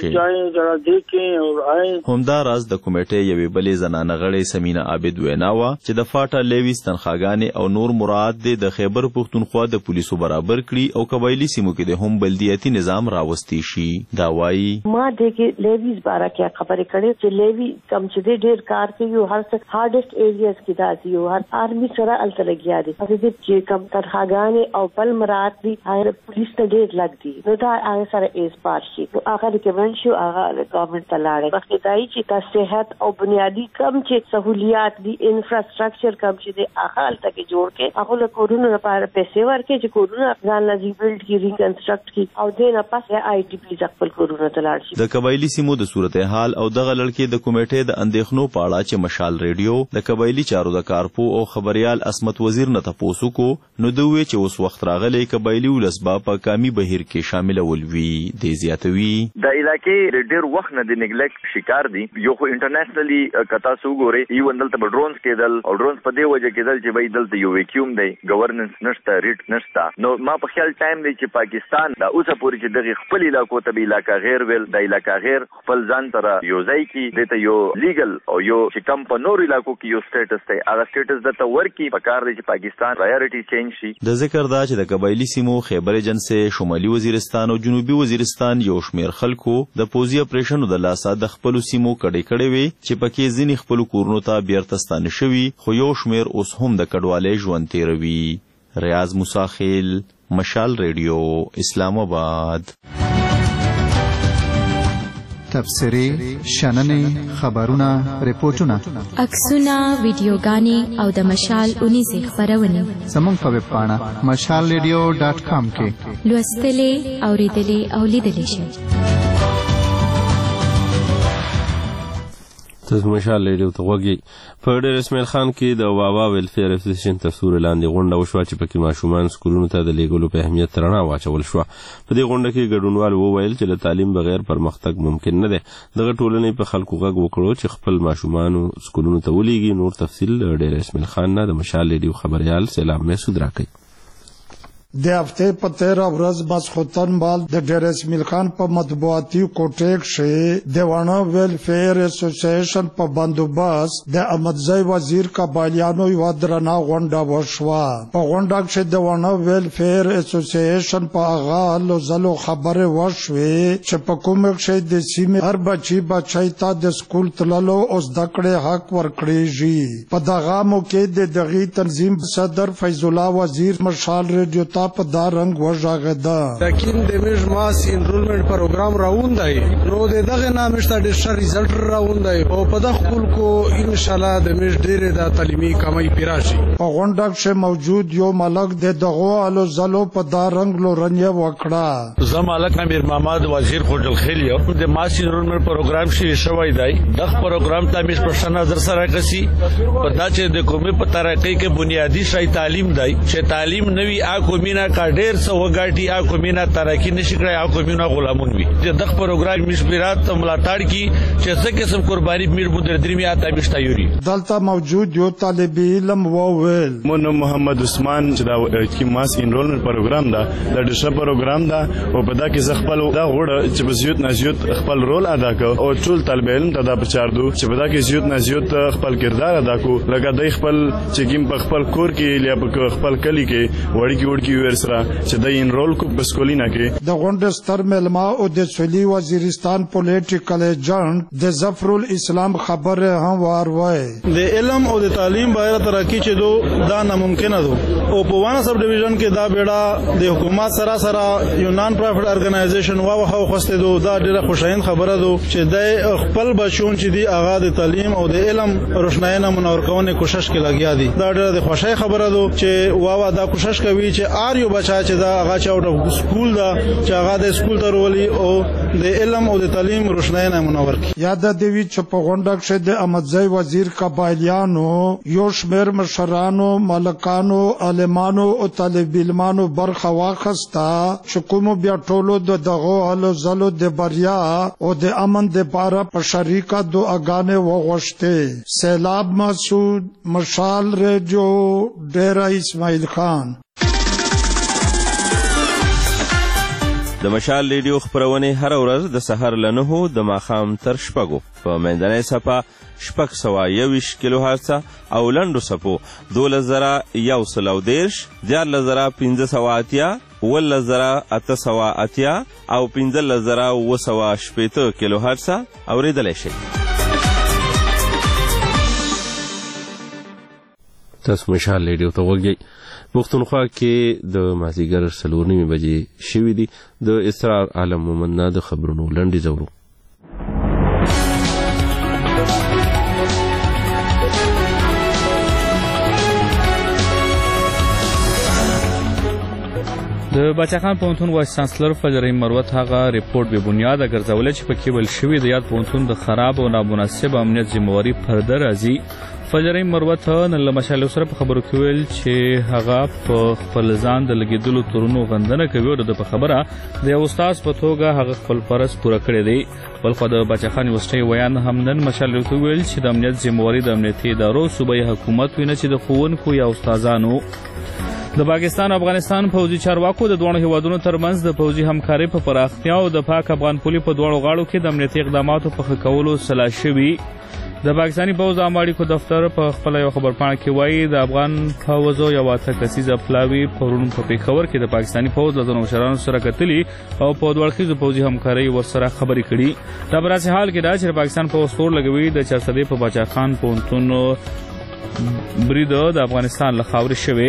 Speaker 16: شئ. همدا راز د کمیټې یوې بلې زنانه غړې سمینا عابد وینا وا چې د فاټا لیویس تنخواګانې او نور مراد د خیبر پختونخوا د پولیسو برابر کړي او قبایلی سیمو کې د هم بلدیاتي نظام راوستي شي. دا وایي
Speaker 18: ما دغه لیویز بارا کې خبرې کړې چې لیوی کم چې ډېر کار کوي او هر څه هارډست ایریاز کې داسي او هر آرمي سره الته لګیا دي. په دې چې کم تنخواګانې او بل مراد دي هغه پولیس ته ډېر لګ دي نو دا هغه سره ایس پار شي. هغه کې ونشو هغه ګورنمنت ته لاړې وخت دی چې د صحت او بنیادی کم چې سہولیات دي انفراستراکچر کم چې د هغه الته کې جوړ کې هغه له کورونو لپاره پیسې ورکړي چې کورونه ځان لږ بیلډ کی ریکنسټرکټ کی او دې نه پس آی ټی پی خپل کورونه ته لاړ شي.
Speaker 16: د قبایلی سیمو د صورتحال او دغه لړکې د کمیټې د اندېښنو په اړه چې مشال ریډیو د قبایلی چارو د کارپو او خبريال عصمت وزیر نه تاسو کو نو دوی چې اوس وخت راغلی قبایلی ولسبا په کامي بهیر کې شامل ولوي. د زیاتوي
Speaker 19: د علاقې ډېر وخت نه د نیګلیکټ شکار دي. یو خو انټرنیشنلی کتا سو ګوري یو اندل ته ډرونز کېدل او ډرونز په دې وجه کېدل چې وای دلته یو ویکیوم دی گورننس نشته ریټ نشته. نو ما په خیال ټایم دی چې پاکستان دا اوسه پورې چې دغه خپل علاقو ته به علاقہ غیر ویل د علاقہ غیر خپل ځان تر یو ځای کې دته یو لیګل او یو چې کم په نور علاقو کې یو سټیټس دی هغه سټیټس دته ورکی په کار دی چې پاکستان پرایورټي چینج شي.
Speaker 16: د ذکر دا چې د قبایلی سیمو خیبر جنسه شمالي وزیرستان او جنوبي وزیرستان یو شمیر خلکو د پوزي اپریشنو د لاسه د خپل سیمو کډې کړې وي چې پکې ځینې خپل کورونو ته بیرته ستانه شوي خو یو شمیر اوس هم د کډوالۍ ژوند تیروي. ریاض مساخیل مشال ریډیو اسلام آباد.
Speaker 20: تبصرې، شننې، خبرونه، ریپورتونه،
Speaker 21: عکسونه، ویډیوګانې او د مشال اونیزې خپرونې
Speaker 20: زموږ په ویب پاڼه مشال ریډیو ډاټ کام کې
Speaker 21: لوستلې، اورېدلې او لیدلې شئ.
Speaker 1: تاسو مشال ریډیو ته غوږی. په ډېر اسماعیل خان کې د واوا ویلفیر اسوسییشن تر سوري لاندې غونډه وشوه چې پکې ماشومان سکولونو ته د لیږلو په اهمیت رڼا واچول شوه. په دې غونډه کې ګډونوال وویل چې له تعلیم بغیر پرمختګ ممکن نه دی. دغه ټولنې په خلکو غږ وکړو چې خپل ماشومانو سکولونو ته ولېږي. نور تفصیل ډېر اسماعیل خان نه د مشال ریډیو خبريال سلام محسود راکړي.
Speaker 22: د هفته په تیره ورځ ماسخوتن مال د ډېر اسماعیل خان په مطبوعاتي کوټه کې د وانا ویلفیر اسوسییشن په بندوبست د احمدزی وزیر قبایلیانو یو درنه غونډه وشوه. په غونډه کې د وانا ویلفیر اسوسییشن په هغه لوزلو خبره وشوه چې په کوم کې د سیمې هر بچي بچی ته د سکول تللو او زده کړې حق ورکړي. په دغه موقع د دغه تنظیم صدر فیض الله وزیر مشال ریډیو ته په دا رنگ وژغده.
Speaker 23: لیکن د میج ماس انرولمنٹ پروګرام راوندای نو د دغه نامشته د شر ریزلټ راوندای او په دغه خپل کو ان شاء الله د میج ډیره د تعلیمي کمای پیراشي.
Speaker 22: په غونډه کې موجود یو ملک د دغه الو زلو په دا رنگ لورنیا وکړه.
Speaker 24: زم ملک امیر محمد وزیر خوجل خلیو د ماس انرولمنٹ پروګرام شي شوی دی. دغه پروګرام ته میش په نظر سره کسي په دا چې د قومي په ترقۍ کې بنیادی شای تعلیم دی چې تعلیم نوي ا قومي کا ډیر څه وګاټي ا کومینه ترقی نشي کړی ا کومینه غلامون وي. دغه پروګرام مشبرات ملاتړ کی چې څه قسم قرباني میر مدر درمیا ته مشتا یوري.
Speaker 22: دلته موجود یو طالب علم وویل
Speaker 6: مونږ محمد عثمان چې دا کی ماس انرولمنٹ پروګرام دا د دشه پروګرام دا او په دا کې ز خپل دا غوړه چې بزیوت نزیوت خپل رول ادا کړ او ټول طالب علم ته دا بچاردو چې په دا کې زیوت نزیوت خپل کردار ادا کو لکه د خپل چې کیم په خپل کور کې یا په خپل کلی کې وړي کې وړي ویور سره چې د انرول کو په سکولینا کې
Speaker 22: د غونډې ستر ملما او د سولي وزیرستان پولیټیکل ایجنټ د ظفر الاسلام خبره هم واروي
Speaker 4: د علم او د تعلیم بهر ترقی چې دو دا ناممکن ده او په وانه سب ډیویژن کې دا بیړه د حکومت سره سره یو نان پرافټ ارګنایزیشن واو خو خوسته دو دا ډیره خوشاین خبره ده چې د خپل بچون چې دی اغا د تعلیم او د علم روشناینه منور کونه کوشش کې لګیا دي دا ډیره د خوشای خبره ده چې واوا دا کوشش کوي چې آر یو بچا چې دا اغا چې اوټ اف سکول دا چې اغا د سکول ته ورولي او د علم او د تعلیم روشناینه منور کی
Speaker 22: یاد دی چې په غونډه کې د امدځای وزیر قبایلیانو یو شمیر مشرانو ملکانو عالمانو او طالب علمانو برخه واخستا چې کوم بیا ټولو د دغه هلو زلو د بریا او د امن د پاره په شریکه دعاګانې وغوښتې سیلاب مسعود مشال ریډیو ډیرا اسماعیل خان
Speaker 1: د مشال ریډیو خبرونه هر ورځ د سحر له نهو د ماښام تر شپږو په منځنۍ صفه شپږ سوه یوویشت کیلو هرڅه او لنډو څپو دولس زره یو سل او دېرش دیارلس زره پنځه سوه اتیا اوولس زره اته سوه اتیا او پنځلس زره اووه سوه شپېته کیلو هرڅه اورېدلی شئ. تاسو مشال ریډیو ته وګورئ. پښتونخوا کې د مازدیګر څلور نیمې بجې شوي دي. د اسرار عالم مومند نه د خبرونو لنډې زورو.
Speaker 2: د باچاخان پوهنتون وایس چانسلر فجر مروت هغه ریپورت به بنیاد ګرځولې چې پکې ویل شوي د یاد پوهنتون د خراب او نامناسب امنیت ذمہواری پرده راځي. فجر مروت نن له مشال سره په خبرو کې ویل چې هغه په خپل ځان د لګیدلو تورونو غندنه کوي او د خبره د یو استاد په توګه هغه خپل فرض پوره کړی دی. بلخو د باچاخان یونیورسيټي ویان هم نن مشال ته ویل چې د امنیت ذمہواری د امنیتي ادارو صوبایي حکومت ویني چې د ښوونکو یا استادانو د پاکستان او افغانستان پوځي چارواکو د دوه هیوادونو ترمنځ د پوځي همکارۍ په پراختیا او د پاک افغان پولي په دوه غاړو کې د امنیتي اقداماتو په ښه کولو سلا شوي. د پاکستاني پوځ عامه اړیکو دفتر په خپل یو خبرپاڼه کې وایي د افغان پوځو یو اته کسیزه پلاوي پرون په پیښور کې د پاکستاني پوځ له ځینو مشرانو سره کتلي او په دوه اړخیزو پوځي همکارۍ ورسره خبرې کړي. دا په داسې حال کې ده چې پاکستان پوځ تور لګوي د چارسدې په باچاخان پوهنتون برید د افغانستان له خاورې شوی.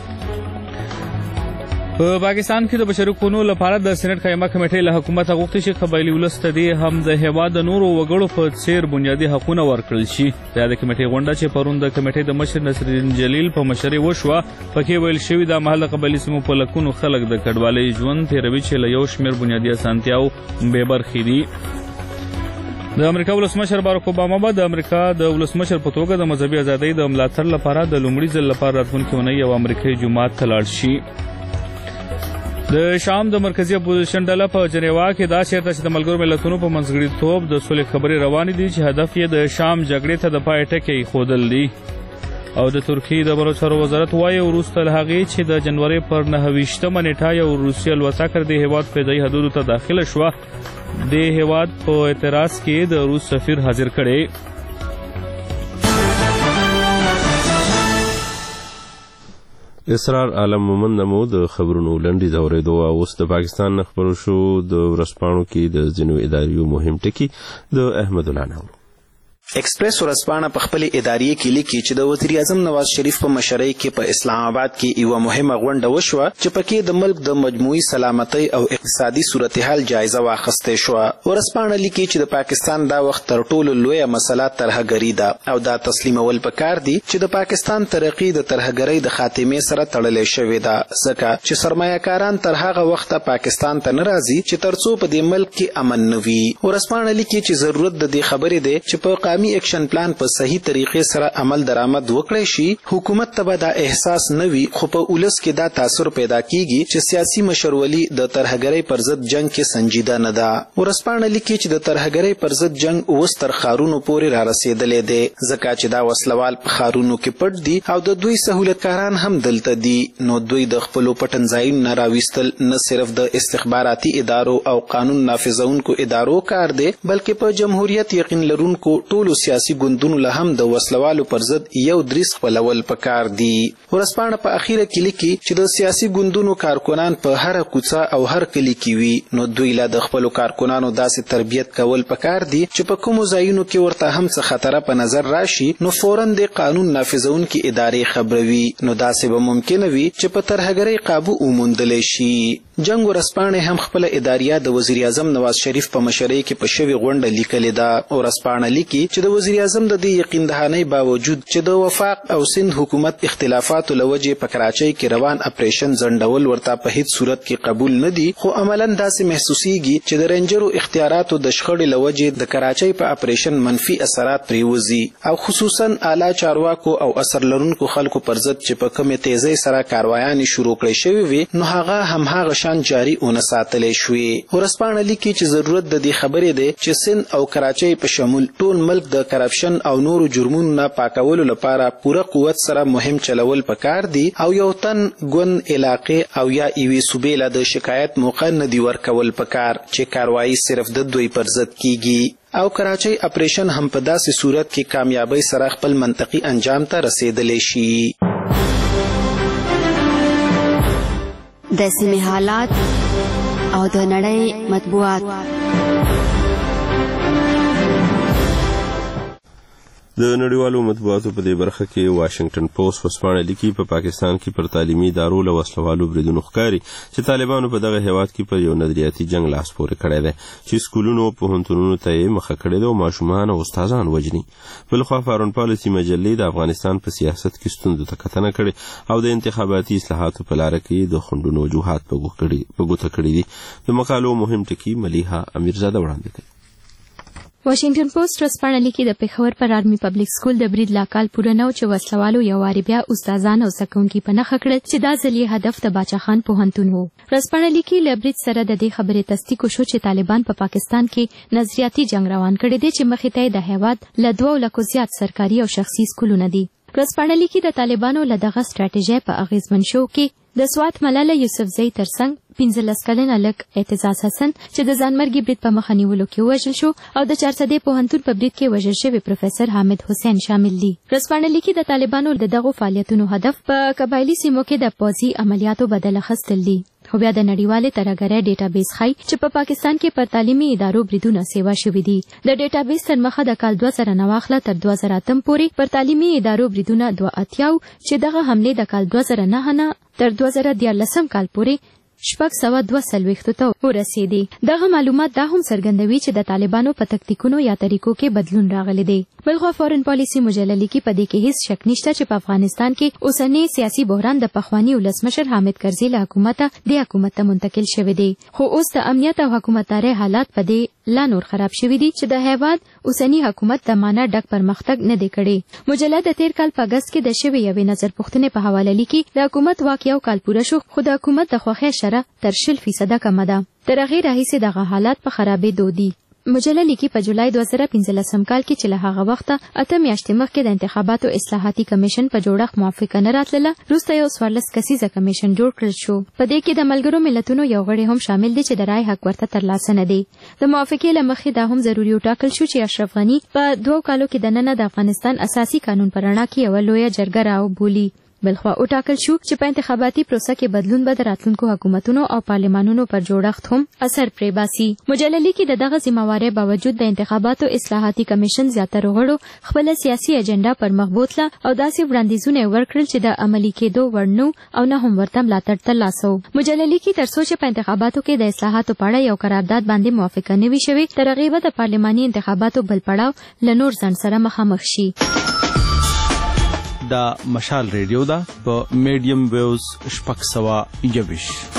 Speaker 2: په پاکستان کې د بشري حقوقو لپاره د سېنات قایمه کمیټې له حکومت غوښتي چې قبایلي ولس ته دې هم د هېواد د نورو وګړو په څېر بنیادي حقونه ورکړل شي. دا د کمیټې غونډه چې پرون د کمیټې د مشر نصرالدین جلیل په مشرۍ وشوه پکې ویل شوي دا مهال د قبایلي سیمو په لکونو خلک د کډوالۍ ژوند تېروي چې له یو شمېر بنیادي اسانتیاو بې برخې دي. د امریکا ولسمشر باراک اوباما به د امریکا د ولسمشر په توګه د مذهبي ازادۍ د ملاتړ لپاره د لومړي ځل لپاره راتلونکې اونۍ یو امریکایي جومات ته لاړ شي. د شام د مرکزی اپوزیشن ډله په جنیوا کې دا چیرته چې د ملګرو ملتونو په منځګړیتوب د سولې خبرې روانې دي چې هدف یې د شام جګړې ته د پای ټکی ایښودل دي. او د ترکیې د بهرنیو چارو وزارت وایي وروسته له هغې چې د جنوري پر نهه ویشتمه نیټه یو روسي الوتکه د هېواد فضایي حدودو ته داخله شوه. د هېواد په اعتراض کې د روس سفیر حاضر کړی.
Speaker 1: اسرار عالم مومند مو د خبرونو لنډې زورېدو او اوس د پاکستان نه خبرو شو د ورځپاڼو کې د ځینو اداریو مهم ټکي د احمد الله ناورو.
Speaker 7: ایکسپریس ورځپاڼه په خپل ادارې کې لیکي چې د وزیر اعظم نواز شریف په مشرۍ کې په اسلام آباد کې یو مهمه غونډه وشوه چې پکې د ملک د مجموعي سلامتۍ او اقتصادي صورتحال جایزه واخیستل شوه. ورځپاڼه لیکي چې د پاکستان دا وخت تر ټولو لویه مسله ترهګري ده او دا تسلیمول پکار دي چې د پاکستان ترقی د ترهګرۍ د خاتمې سره تړلې شوې ده ځکه چې سرمایه‌کاران تر هغه وخته پاکستان ته نه راځي چې ترڅو په دې ملک کې امن نه وي. ورځپاڼه لیکي چې ضرورت د دې خبرې دی چې په قومي ایکشن پلان په صحیح طریقې سره عمل درآمد وکړي شي. حکومت ته به دا احساس نه وي خو په ولس کې دا تاثر پیدا کیږي چې سیاسي مشرولي د ترهګرۍ پر ضد جنگ کې سنجیده نه ده. ورځپاڼه لیکي چې د ترهګرۍ پر ضد جنگ اوس تر ښارونو پورې را رسېدلی دی ځکه چې دا وسلوال په ښارونو کې پټ دي او د دوی سهولتکاران هم دلته دي. نو دوی د خپلو پټنځایونو نه راویستل نه صرف د استخباراتي ادارو او قانون نافذونکو ادارو کار دی بلکې په جمهوریت یقین لرونکو ټول ټولو سیاسي ګوندونو له هم د وسلوالو پر ضد یو دریځ خپلول پکار دي. ورځپاڼه په اخیره کې لیکي چې د سیاسي ګوندونو کارکنان په هر کوڅه او هر کلی کې وي، نو دوی له د خپلو کارکنانو داسې تربیت کول پکار دي چې په کومو ځایونو کې ورته هم څه خطر په نظر راشي نو فوراً د قانون نافذونکي ادارې خبروي، نو داسې به ممکن وي چې په ترهګرۍ قابو وموندل شي. جنگ ورځپاڼه هم خپل اداریه د وزیر اعظم نواز شریف په مشرۍ کې په شوی غونډه لیکلې ده. ورځپاڼه لیکي چې د وزیر اعظم د دې یقین دهانۍ باوجود چې د وفاق او سند حکومت اختلافاتو لوجې په کراچۍ کې روان اپریشن ځنډول ورته په هیڅ صورت کې قبول نه دي، خو عملاً داسې محسوسیږي چې د رینجرو اختیاراتو د شخړې لوجې د کراچۍ په اپریشن منفي اثرات پریوزي او خصوصاً اعلی چارواکو او اثر لرونکو خلکو پر ضد چې په کومې تیزۍ سره کاروایانې شروع کړې شوې وي نو هغه هماغه شان جاری ونه ساتلې شوې. ورځپاڼه لیکي چې ضرورت د دې خبرې دی چې سند او کراچۍ په شمول ټول ملک د کرپشن او نورو جرمونو نه پاکولو لپاره پوره قوت سره مهم چلول پکار دي او یو تن ګوند علاقې او یا ایوي صوبې له د شکایت موقع نه دی ورکول پکار چې کاروایی صرف د دوی پر ضد کیږي او کراچۍ اپریشن هم په داسې صورت کې کامیابی سره خپل منطقي انجام ته رسیدلی شي.
Speaker 21: د سیمې حالات او د نړۍ مطبوعات.
Speaker 1: د نړیوالو مطبوعاتو په دې برخه کې واشنگټن پوسټ ورځپاڼه لیکي په پاکستان کې پر تعلیمي ادارو له وسلوالو بریدونو ښکاري چې طالبانو په دغه هیواد کې پر یو نظریاتي جنگ لاس پورې کړی دی چې سکولونو او پوهنتونونو ته یې مخه کړې ده او ماشومان او استادان وژني. بلخوا فارن پالیسي مجلې د افغانستان په سیاست کې ستونزو ته کتنه کړې او د انتخاباتي اصلاحاتو په لاره کې د خنډونو وجوهات په ګوته کړي دي. د مقالو مهم ټکي ملیحه امیرزاده وړاندې کوي.
Speaker 21: واشنگټن پوسټ ورځپاڼه لیکي د پېښور پر آرمي پبلک سکول د برید لا کال پوره نه و چې وسلوالو یو وارې بیا استادان او زدهکوونکي په نښه کړل چې دا ځل یې هدف د باچا خان پوهنتون و. ورځپاڼه لیکي له برید سره د دې خبرې تصدیق وشو چې طالبان په پا پاکستان کې نظریاتي جنگ روان کړی دی چې مخې ته یې د هیواد له دوو لکو زیات سرکاري او شخصي سکولونه دي. ورځپاڼه لیکي د طالبانو له دغه سټراټیژۍ په اغیزمن شو کې د سوات ملاله یوسفزۍ ترڅنګ پنځلس کلنه لک اعتزاز حسن چې د ځانمرګي برید په مخه نیولو کې وژل شو او د چارسدې پوهنتون په برید کې وژل شوی پروفیسور حامد حسین شامل دي. ورځپاڼه لیکي د طالبانو د دغو فعالیتونو هدف په قبایلي سیمو کې د پوځي عملیاتو بدل اخیستل دي. خو بیا د نړیوالې ترهګرۍ ډیټابیس ښایي چې په پاکستان کې پر تعلیمي ادارو بریدونه سیوا شوي دي. د ډیټابیس تر مخه د کال دوه زره نه واخله تر دوه زره اتم پورې پر تعلیمي ادارو بریدونه دوه اتیا چې دغه حملې د کال دوه زره نه نه تر دوه زره دیارلسم کال پورې شپږ سوه دوه څلوېښتو ته ورسېدې. دغه معلومات دا هم څرګندوي چې د طالبانو په تکتیکونو یا طریقو کې بدلون راغلی دی. بلخوا فورن پالیسي مجله لیکي په دې کې هیڅ شک نشته چې په افغانستان کې اوسنی سیاسي بحران د پخواني ولسمشر حامد کرزي له حکومته دې حکومت ته منتقل شوی دی، خو اوس د امنیت او حکومتدارۍ حالات په دې لا نور خراب شوي دي چې د هیواد اوسنی حکومت د معنا ډک پرمختګ نه دی کړی. مجله د تیر کال په اګست کې د شوې یوې نظر پوښتنې په حواله لیکي د حکومت واک یو کال پوره شو خو د حکومت د خوښۍ شره تر شل فیصده کمه ده. تر هغې راهیسې دغه حالات په خرابېدو دي. مجله لیکي په جولای دوه زره پنځلسم کال کې چې له هغه وخته اته میاشتې مخکې د انتخاباتو اصلاحاتي کمیشن په جوړښت موافقه نه راتلله، وروسته یو څوارلس کسیزه کمیشن جوړ کړل شو. په دې کې د ملګرو ملتونو یو غړی هم شامل دی چې د رای حق ورته ترلاسه نه دی. د موافقې له مخې دا هم ضروري وټاکل شو چې اشرف غني په دوو کالو کې دننه د افغانستان اساسي قانون په رڼا کې یوه لویه جرګه راوبولي. بلخوا وټاکل شو چې په انتخاباتي پروسه کې بدلون به د راتلونکو حکومتونو او پارلمانونو پر جوړښت هم اثر پرې باسي. مجله لیکي د دغه ذمہوارۍ باوجود د انتخاباتو اصلاحاتي کمیشن زیاتره غړو خپله سیاسي اجنډا پر مخ بوتله او داسې وړاندیزونه یې ورکړل چې د عملي کېدو وړ نه او نه هم ورته ملاتړ ترلاسه و. مجله لیکي تر څو چې په انتخاباتو کې د اصلاحاتو په اړه یو قرارداد باندې موافقه نه وي شوې، تر هغې به د پارلماني انتخاباتو بل پړاو له نور ځنډ سره مخامخ شي.
Speaker 16: دا مشال ریډیو ده په میډیم ویوز شپږ سوه یوویشت.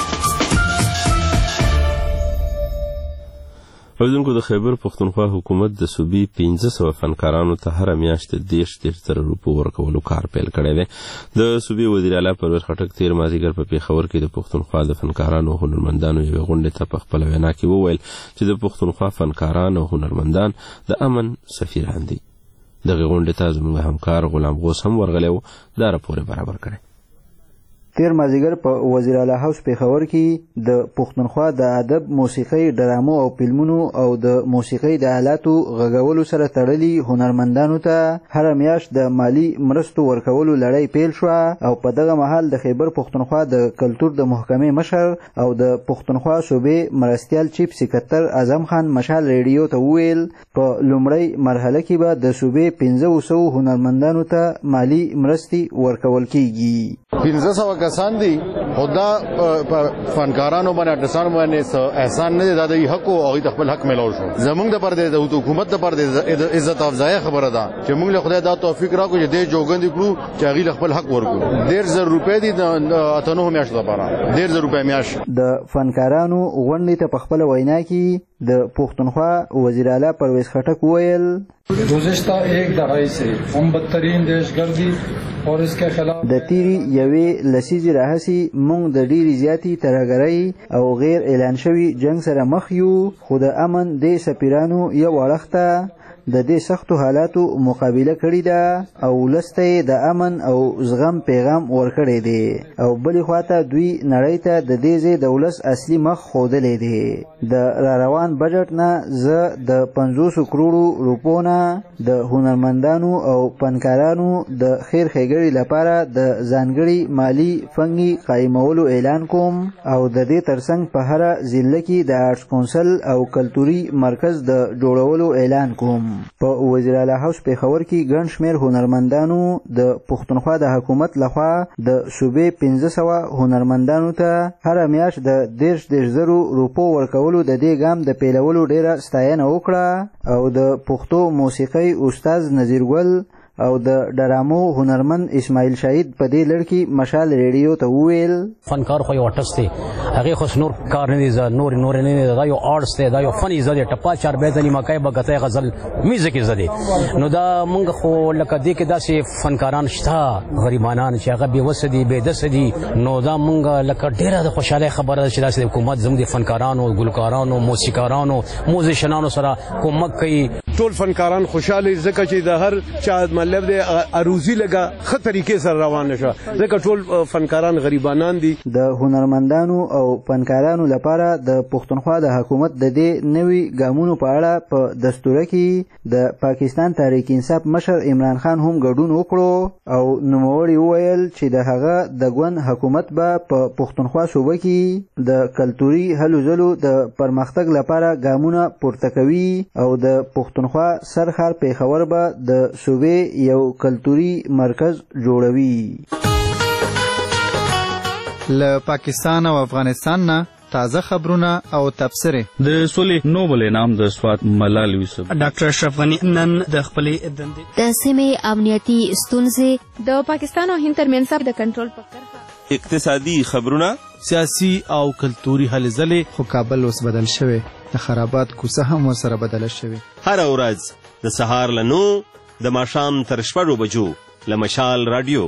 Speaker 1: اوریدونکو د خیبر پښتونخوا حکومت د صوبې پنځه سوه فنکارانو ته هره میاشت دېرش دېرش زره روپو ورکولو کار پیل کړی دی. د صوبې وزیر اعلی پرویز خټک تېر مازدیګر په پېښور کې د پښتونخوا د فنکارانو او هنرمندانو یوې غونډې ته په خپله وینا کې وویل چې د پښتونخوا فنکاران او هنرمندان د امن سفیران دي. دغه غونډې ته زموږ همکار غلام غوث هم ورغلی و، دا راپور یې برابر کړی.
Speaker 8: تیر مازیګر په وزیر اعلی هاوس پیښور کې د پښتونخوا د ادب، موسیقۍ، ډرامو او فلمونو او د موسیقۍ د آلاتو غږولو سره تړلي هنرمندانو ته هر میاشت د مالی مرستو ورکولو لړۍ پیل شوه او په دغه مهال د خیبر پښتونخوا د کلتور د محکمې مشر او د پښتونخوا صوبې مرستیال چیف سکرټر اعظم خان مشال ریډیو ته وویل په لومړۍ مرحله کې به د صوبې پنځه سوه هنرمندانو ته مالی مرستې ورکول کیږي.
Speaker 9: پنځه سوه کسان دي خو دا فنکارانو باندې آرټسانو باندې احسان نه دی، دا د حق او هغوی ته خپل حق میلاو شو. زموږ دپاره د حکومت دپاره د عزت افزایه خبره ده چې موږ له خدای دا توفیق راکړو چې دې جوګندې کړو چې هغوی له خپل حق ورکړو. ډېر زر روپۍ دي د اته نهو میاشتو دپاره، ډېر زر روپۍ میاشت.
Speaker 8: د فنکارانو غونډې ته په خپله وینا کې د پښتونخوا وزیر اعلی پرویز خټک وویل
Speaker 10: گزشتہ ایک دہائی سے ہم بدترین دہشتگردی اور اس کے خلاف
Speaker 8: د تیری یوې لسیزې راهسې موږ د ډېرې زیاتې ترهګرۍ او غیر اعلان شوي جنګ سره مخ یو، خو د امن د سفیرانو یو اړخ د دې سختو حالاتو مقابله کړې ده او ولسته یې د امن او زغم پیغام ورکړی دی او بلې خواته دوی نړۍ ته د دې ځای د ولس اصلي مخ ښودلی دی. د را روان بجټ نه زه د پنځوسو کروړو روپو نه د هنرمندانو او فنکارانو د خیر ښېګړې لپاره د ځانګړي مالي فنګي قایمولو اعلان کوم او د دې ترڅنګ په هره ضلع کې د آرټس کونسل او کلتوري مرکز د جوړولو اعلان کوم. په وزیر اعلی هاوس پیښور کې ګڼ شمېر هنرمندانو د پښتونخوا د حکومت لخوا د صوبې پنځه سوه هنرمندانو ته هره میاشت د دېرش دېرش زرو روپو ورکولو د دې ګام د پیلولو ډېره ستاینه وکړه او د پښتو موسیقۍ استاد نذیر ګل او د ډرامو هنرمند اسماعیل شهید په دې لړ کې مشال ریډیو ته وویل
Speaker 11: فنکار خو یو آرټسټ دی، هغې خو نور کار نه دی، نور نور نه دی، دا یو آرټس دی، دا یو فن یې زه دی، ټپا چار بیت نیماکۍ بګتی غزل میوزیک یې زه دی. نو دا موږ خو لکه دې کې داسې فنکاران شته غریبانان چې هغه بېوسه دي بېدسه دي، نو دا موږ لکه ډېره د خوشحالۍ خبره ده چې داسې د حکومت زموږ د فنکارانو، ګلکارانو، موسیقارانو، موزیشنانو سره کومک کوي.
Speaker 23: ټول فنکاران خوشاله ځکه چې د هر چا مطلب دی اروزی لګه ښه طریقې سره روانه شوه، ځکه ټول فنکاران غریبانان دي.
Speaker 8: د هنرمندانو او فنکارانو لپاره د پښتونخوا د حکومت د دې نوي ګامونو په اړه په دستوره کې د پاکستان تحریک انصاف مشر عمران خان هم ګډون وکړو او نوموړي وویل چې د هغه د ګوند حکومت به په پښتونخوا صوبه کې د کلتوري هلو ځلو د پرمختګ لپاره ګامونه پورته کوي او د پښتونخوا سرښار پیښور به د صوبې یو کلتوري مرکز جوړوي.
Speaker 20: له پاکستان او افغانستان نه تازه خبرونه او تبصره.
Speaker 2: د سولې نوبل انعام د سوات ملال یوسف
Speaker 14: ډاکټر اشرف غنی نن د خپلې دندې
Speaker 21: د سیمې امنیتي ستونزې د پاکستان او هند ترمنځ د کنټرول په کرښه
Speaker 1: اقتصادي خبرونه،
Speaker 14: سیاسي او کلتوري هلې ځلې.
Speaker 20: خو کابل اوس بدل شوی، د خرابات کوڅه هم ورسره بدله شوې.
Speaker 1: هره ورځ د سهار له نو د ماښام تر شپږو بجو له مشال راډیو.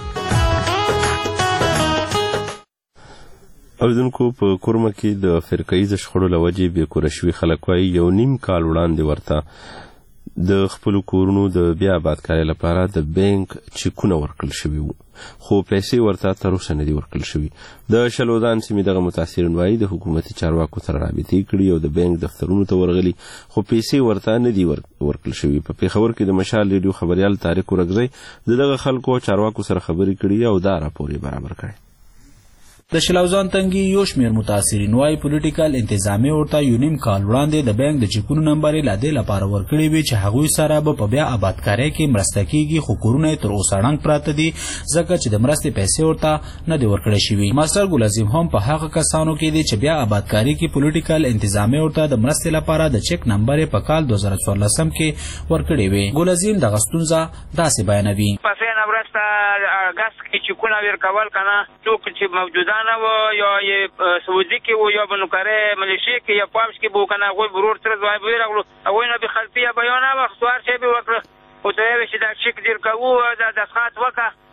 Speaker 1: اوریدونکو په کورمه کې د فرقهیزه شخړو له وجې بېکوره شوي خلک وایي یو نیم کال وړاندې ورته د خپلو کورونو د بیا آبادکارۍ لپاره د بینک چیکونه ورکړل شوي وو، خو پیسې ورته تر اوسه نه دي ورکړل شوي. د شلودان سیمې دغه متاثرین وایي د حکومتي چارواکو سره رابطې کړي او د بینک دفترونو ته ورغلي، خو پیسې ورته نه دي ورکړل شوي. په پېښور کې د مشال ریډیو خبریال طارق ورکزی د دغه خلکو چارواکو سره خبرې کړي او دا راپور یې برابر کړی.
Speaker 25: د شلوزان تنګي یو شمېر متاثرین وايي پولیټیکل انتظامیه ورته یو نیم کال وړاندې د بانک د چیکونو نمبر یې لا دې لپاره ورکړی وي چې هغوی سره به په بیا آبادکارۍ کې مرسته کیږي، خو کورونه یې تر اوسه ړنګ پراته دي ځکه چې د مرستې پیسې ورته نه دي ورکړی شوي. ماستر ګل عظیم هم په هغه کسانو کې دی چې بیا آبادکارۍ کې پولیټیکل انتظامیه ورته د مرستې لپاره د چیک نمبر یې په کال دوه زره څوارلسم کې ورکړی وي. ګل عظیم دغه ستونزه داسې بیانوي.
Speaker 26: اگست کې چیکونه ورکول کنه څوک چې موجودانه و یا یې سعودي کې و یا بنوکره ملیشیا کې یا پاوش کې بو کنه غوي برور تر ځای به راغلو او نه به خلفيه بیان او اختیار شي به وکړه او ته چې دا چیک دیر کوو دا د خاط وکړه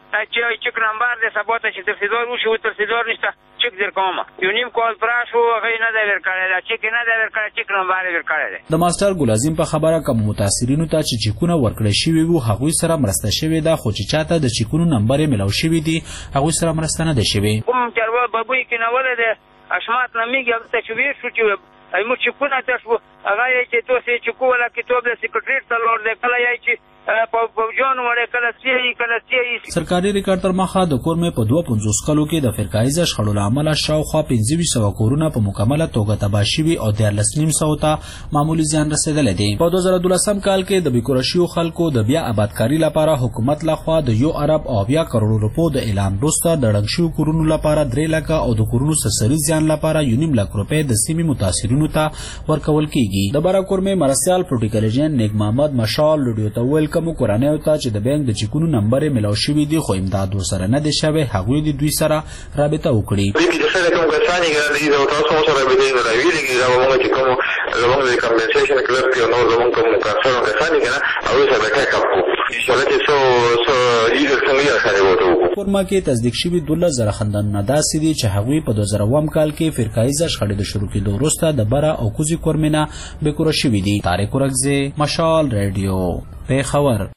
Speaker 26: چې چک نمبر دی سبا ته چې ترسیدور وشي و ترسیدور نشته چک در کومه یو نیم کال پرا شو هغه نه دی ورکړی دا چک نه دی ورکړی چک نمبر یې ورکړی دی.
Speaker 25: د ماستر ګل عظیم په خبره کوم متاثرینو ته چې چکونه ورکړل شوي وو هغوی سره مرسته شوې ده خو چې چاته د چکونو نمبر یې ملاو شوي دي هغوی سره مرسته نه ده شوې.
Speaker 26: کوم چاروا ببوی کې نوله دی اشمات نمیږي هغه ته چې ویر شو چې ایمو چکونه ته شو هغه یې چې توسې چکو ولا کتاب د سیکریټریټ ته لور دی کله یې چې پوجان وړه کله سی کله سی
Speaker 25: سرکاري ریکارډ تر مخه د کورمې په دوه پنځوس کلو کې د فرقایزه شخړو له امله شاوخوا پنځه ویشت سوه کورونه په مکمله توګه تباه شوي او دیارلس نیم سوه ته معمولي زیان رسېدلی دی. په دوه زره دولسم کال کې د بېکوره شویو خلکو د بیا آبادکاري لپاره حکومت لخوا د یو ارب او اویا کروړو روپو د اعلان وروسته د ړنګ شویو کورونو لپاره درې لکه او د کورونو سرسري زیان لپاره یو نیم لک روپۍ د سیمې متاثرینو ته ورکول کېږي. د بره کورمې مرستیال پروټیکل ایجنټ نیک محمد مشال لوډیو ته وویل کومو کورنیو ته چې د بانک د چکونو نمبر یې ملاو شوي دي خو امداد ورسره نه دی شوی هغوی د دوی سره رابطه وکړي.
Speaker 3: دې کې د څه کوم کسان یې د تاسو سره رابطه نه لري دا موږ چې کوم زموږ د کمپنسیشن کلب کې نو زموږ کوم کسان کسان یې نه او سره بټه کوو چې سو سو یې څنګه سره وته
Speaker 25: کورما کې تصدیق شوي دولس زره خندانونه داسې دي چې هغوی په دوه زره اووم کال کې فرقایزه شخړې د شروع کېدو وروسته د بره او کوزي کورمې نه بېکوره شوي دي. طارق ورکزی مشال ریډیو پېښور.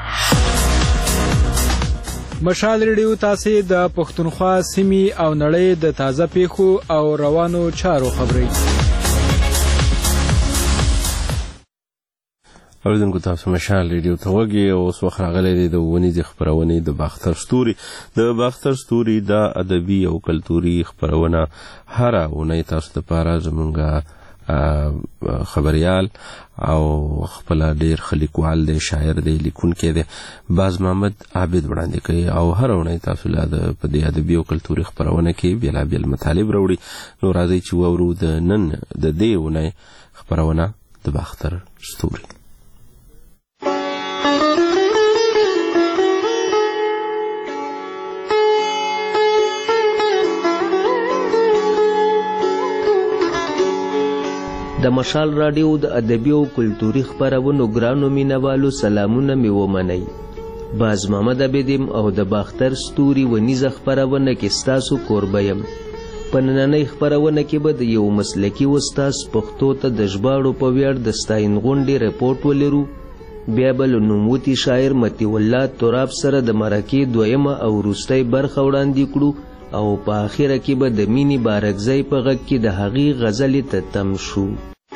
Speaker 5: مشال ریډیو تاسې د پښتونخوا سیمې او نړۍ د تازه پیښو او روانو چارو خبرې
Speaker 1: اوریدونکو تاسو مشال ریډیو ته وګورئ او اوس وخت راغلی دی د ونیزې خپرونې د باختر ستوري. د باختر ستوري د ادبي او کلتوري خپرونه هره اونۍ تاسو دپاره زمونږ خبریال او خپل ډیر خلیقوال دی شاعر دی لیکونکی دی باز محمد عابد وړاندې کوي او هر اونۍ تاسو له په دې ادبي او کلتوري خپرونه کې بېلابېل مطالب راوړي. نو راځئ چې واورو د نن د دې اونۍ خپرونه د باختر ستوري.
Speaker 12: د مشال راډیو د ادبي او کلتوري خپرونو ګرانو مینوالو سلامونه مې ومنئ. باز محمد عابدیم او د باختر ستوري ونیزه خپرونه کې ستاسو کوربه یم. په نننۍ خپرونه کې به د یو مسلکي استاذ پښتو ته د ژباړو په ویاړ د ستاین غونډې رپورټ ولرو. بیا به له نوموتي شاعر مطیع الله تراب سره د مرکې دویمه او وروستۍ برخه وړاندې کړو او په آخره کې به د مینې بارکزی په غږ کې د هغې غزلې ته تم شو.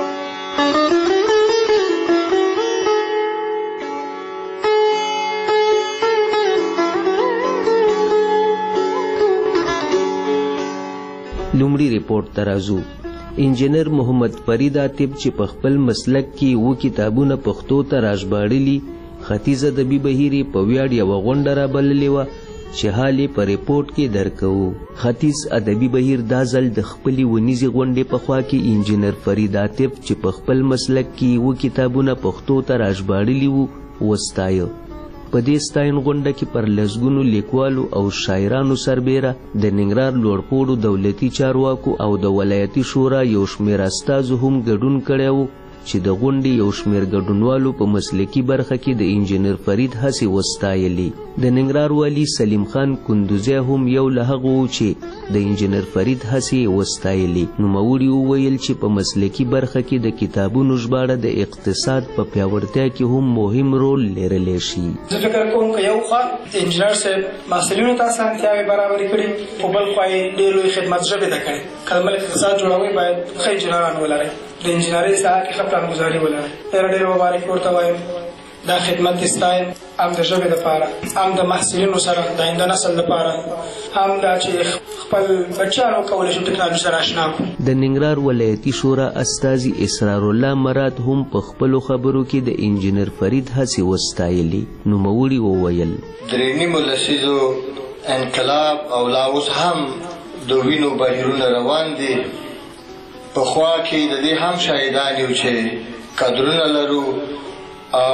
Speaker 12: لومړي ریپورټ ته راځو. انجینر محمد فرید عاطف چې په خپل مسلک کې اووه کتابونه پښتو ته راژباړلي ختیځ ادبي بهیر یې په ویاړ یوه غونډه رابللې وه چې حال یې په ریپورټ کې درکوو. ختیځ ادبي بهیر دا ځل د خپلې ونیزې غونډې په خوا کې انجینر فرید عاطف چې په خپل مسلک کې اووه کتابونه پښتو ته راژباړلي وو وستایه. په دې ستاین غونډه کې پر لسګونو لیکوالو او شاعرانو سربیره د ننګرهار لوړپوړو دولتي چارواکو او د ولایتي شورا یو شمېر استازو هم ګډون کړی و چې د غونډې یو شمېر ګډونوالو په مسلکي برخه کې د انجینر فرید هڅې وستایلې. د ننګرهار والي سلیم خان کندوزی هم یو له هغو و چې د انجینر فرید هڅې وستایلې. نوموړي وویل چې په مسلکي برخه کې د کتابونو ژباړه د اقتصاد په پیاوړتیا کې هم مهم رول لرلی شي.
Speaker 13: زه فکر کوم که یو خوا انجینر صاحب محصلینو ته اسانتیاوې برابرې کړي خو بل خوا یې ډېر لوی خدمت ژبې ته کړی. که د ملک اقتصاد جوړوئ باید ښه انجینران ولرئ. د انجینرۍ ساحه کې ښه پلانګذاري ولرئ. ډېره ډېره مبارکي ورته وایم. دا خدمت دې ستایم هم د ژبې دپاره هم د محصلینو سره د آینده نسل دپاره هم دا چې خپل بچیان وکولی شي ټکنالوژي سره اشنا کړو.
Speaker 12: د ننګرهار ولایتي شورا استازي اسرار الله مراد هم په خپلو خبرو کې د انجینر فرید هڅې وستایلې. نوموړي وویل
Speaker 15: درې نیمو لسیزو انقلاب او لا اوس هم د وینو بهیرونه روان دي. پخوا کې د دې هم شاهدان یو چې قدرونه لرو او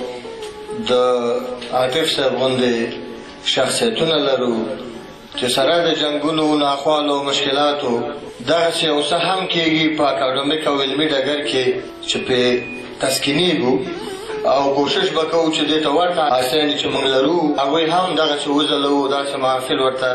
Speaker 15: د عاطف صاحب غوندې شخصیتونه لرو چې سره د جنګونو ناخوالو او مشکلاتو دغسې یو څه هم کېږي په اکاډمیک او علمي ډګر کې چې پرې تسکینېږو. او کوشش وکړو چې دې ته ورته اسانه چې موږ لرو هغه هم دغه څه وزلو دا چې محفل ورته